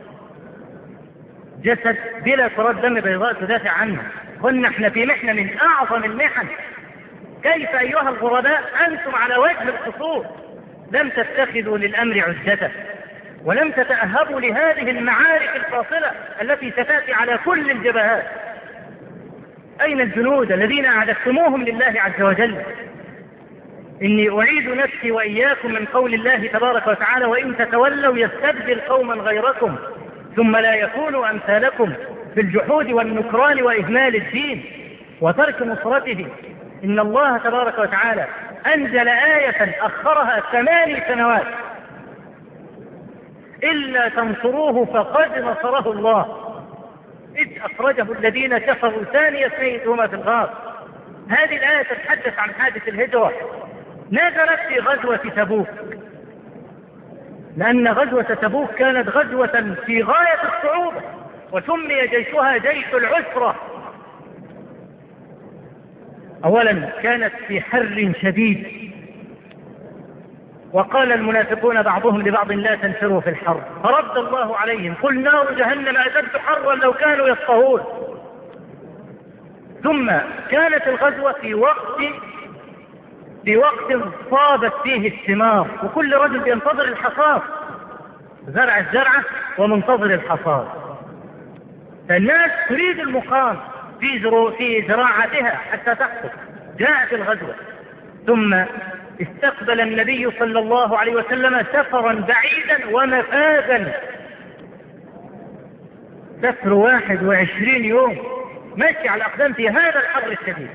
جسد بلا كرات دم بيضاء تدافع عنه. قلنا احنا في محنة من أعظم المحن. كيف أيها الغرباء أنتم على وجه الخصوص لم تتخذوا للأمر عزة، ولم تتأهبوا لهذه المعارك الفاصلة التي ستأتي على كل الجبهات. أين الجنود الذين أعددتموهم لله عز وجل؟ إني أعيد نفسي وإياكم من قول الله تبارك وتعالى وإن تتولوا يستبدل قوما غيركم ثم لا يكونوا أمثالكم في الجحود والنكران وإهمال الدين وترك نصرته. إن الله تبارك وتعالى أنزل آية أخرها 8 سنوات: إلا تنصروه فقد نصره الله إذ أخرجه الذين كفروا ثاني اثنين إذ هما في الغار. هذه الآية تتحدث عن حادث الهجرة، نزلت في غزوة تبوك، لأن غزوة تبوك كانت غزوة في غاية الصعوبة، وسمي جيشها جيش العسرة. أولا كانت في حر شديد، وقال المنافقون بعضهم لبعض: لا تنفروا في الحر، فرد الله عليهم: قل نار جهنم أشد حرا لو كانوا يفقهون. ثم كانت الغزوة في وقت صابت فيه الثمار، وكل رجل ينتظر الحصاد، زرع الزرعة ومنتظر الحصاد، فالناس تريد المقام في زراعتها حتى تحصد. جاءت الغزوة، ثم استقبل النبي صلى الله عليه وسلم سفرا بعيدا ومفازا، سفر 21 يوم ماشي على الأقدام في هذا الحر الشديد.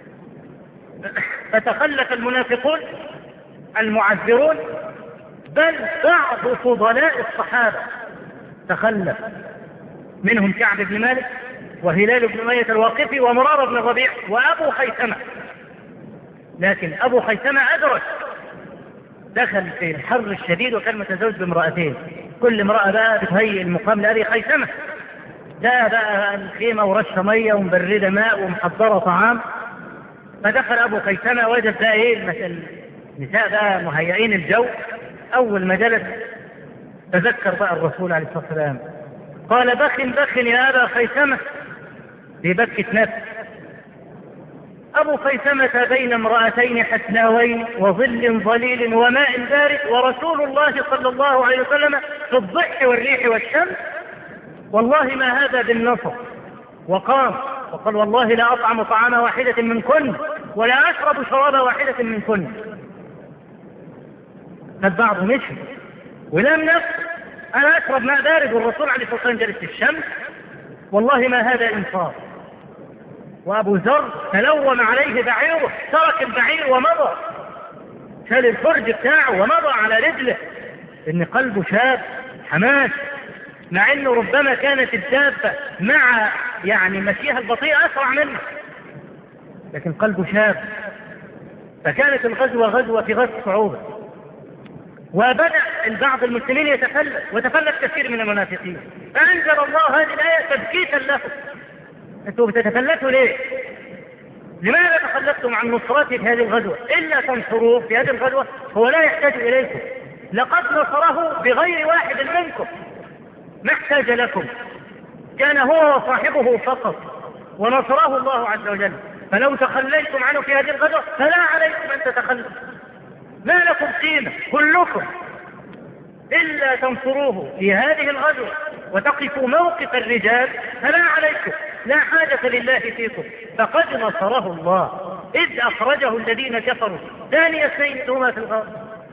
فتخلف المنافقون المعذرون، بل بعض فضلاء الصحابة تخلف، منهم كعب بن مالك وهلال بن أمية الواقفي ومرارة بن الربيع وأبو خيثمة. لكن أبو خيثمة أدرك، دخل في الحر الشديد وكان متزوج بامرأتين، كل امرأة بقى بتهيئ المقام لأبي خيثمة، ده بقى الخيمة ورشة مية ومبردة ماء ومحضرة طعام. فدخل أبو خيثمة وجد بقى النساء بقى مهيئين الجو. أول ما جلس تذكر بقى الرسول عليه الصلاة والسلام، قال: بخ يا أبا خيثمة، ببكة نفس. أبو خيثمة بين امرأتين حسناوين وظل ظليل وماء بارد، ورسول الله صلى الله عليه وسلم في الضح والريح والشمس، والله ما هذا بالنصر. وقام وقال: والله لا أطعم طعام واحدة منكن ولا أشرب شراب واحدة منكن. فالبعض مشي ولم نفسه: أنا أشرب ماء بارد والرسول عليه الصلاة والسلام جلس في الشمس، والله ما هذا إنصاف. وأبو ذر تلوم عليه بعيره، ترك البعير ومضى، شال الفرج بتاعه ومضى على رجله، إن قلبه شاب حماس، مع أنه ربما كانت الدابة مع مشيها البطيء أسرع منه، لكن قلبه شاب. فكانت الغزوة غزوة في غزوة صعوبة، وبدأ البعض المسلمين يتفلت، وتفلت كثير من المنافقين، فأنزل الله هذه الآية تبكيتا لهم: أنتم بتتفلتوا ليه؟ لماذا تخلفتم عن نصرته في هذه الغزوة؟ إلا تنصروه في هذه الغزوة هو لا يحتاج إليكم، لقد نصره بغير واحد منكم، ما احتاج لكم، كان هو وصاحبه فقط، ونصره الله عز وجل. فلو تخليتم عنه في هذه الغزوة فلا عليكم أن تتخلفوا، ما لكم قيمة كلكم، إلا تنصروه في هذه الغزوة وتقفوا موقف الرجال فلا عليكم، لا حاجة لله فيكم، فقد نصره الله إذ أخرجه الذين كفروا ثاني اثنين إذ هما في الغار،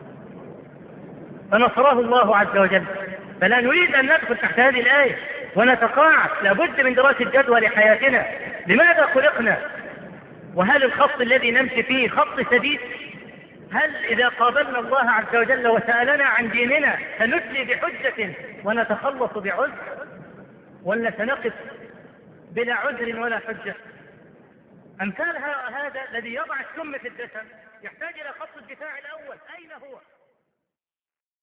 فنصره الله عز وجل. فلا نريد أن ندخل تحت هذه الآية ونتقاعد، لابد من دراسة جدوى لحياتنا، لماذا خلقنا؟ وهل الخط الذي نمشي فيه خط سديد؟ هل إذا قابلنا الله عز وجل وسألنا عن ديننا سنتلي بحجة ونتخلص بعذر، ولا سنقف بلا عذر ولا حجة؟ أمثال هذا الذي يضع السم في الدسم يحتاج إلى خط الدفاع الأول، أين هو؟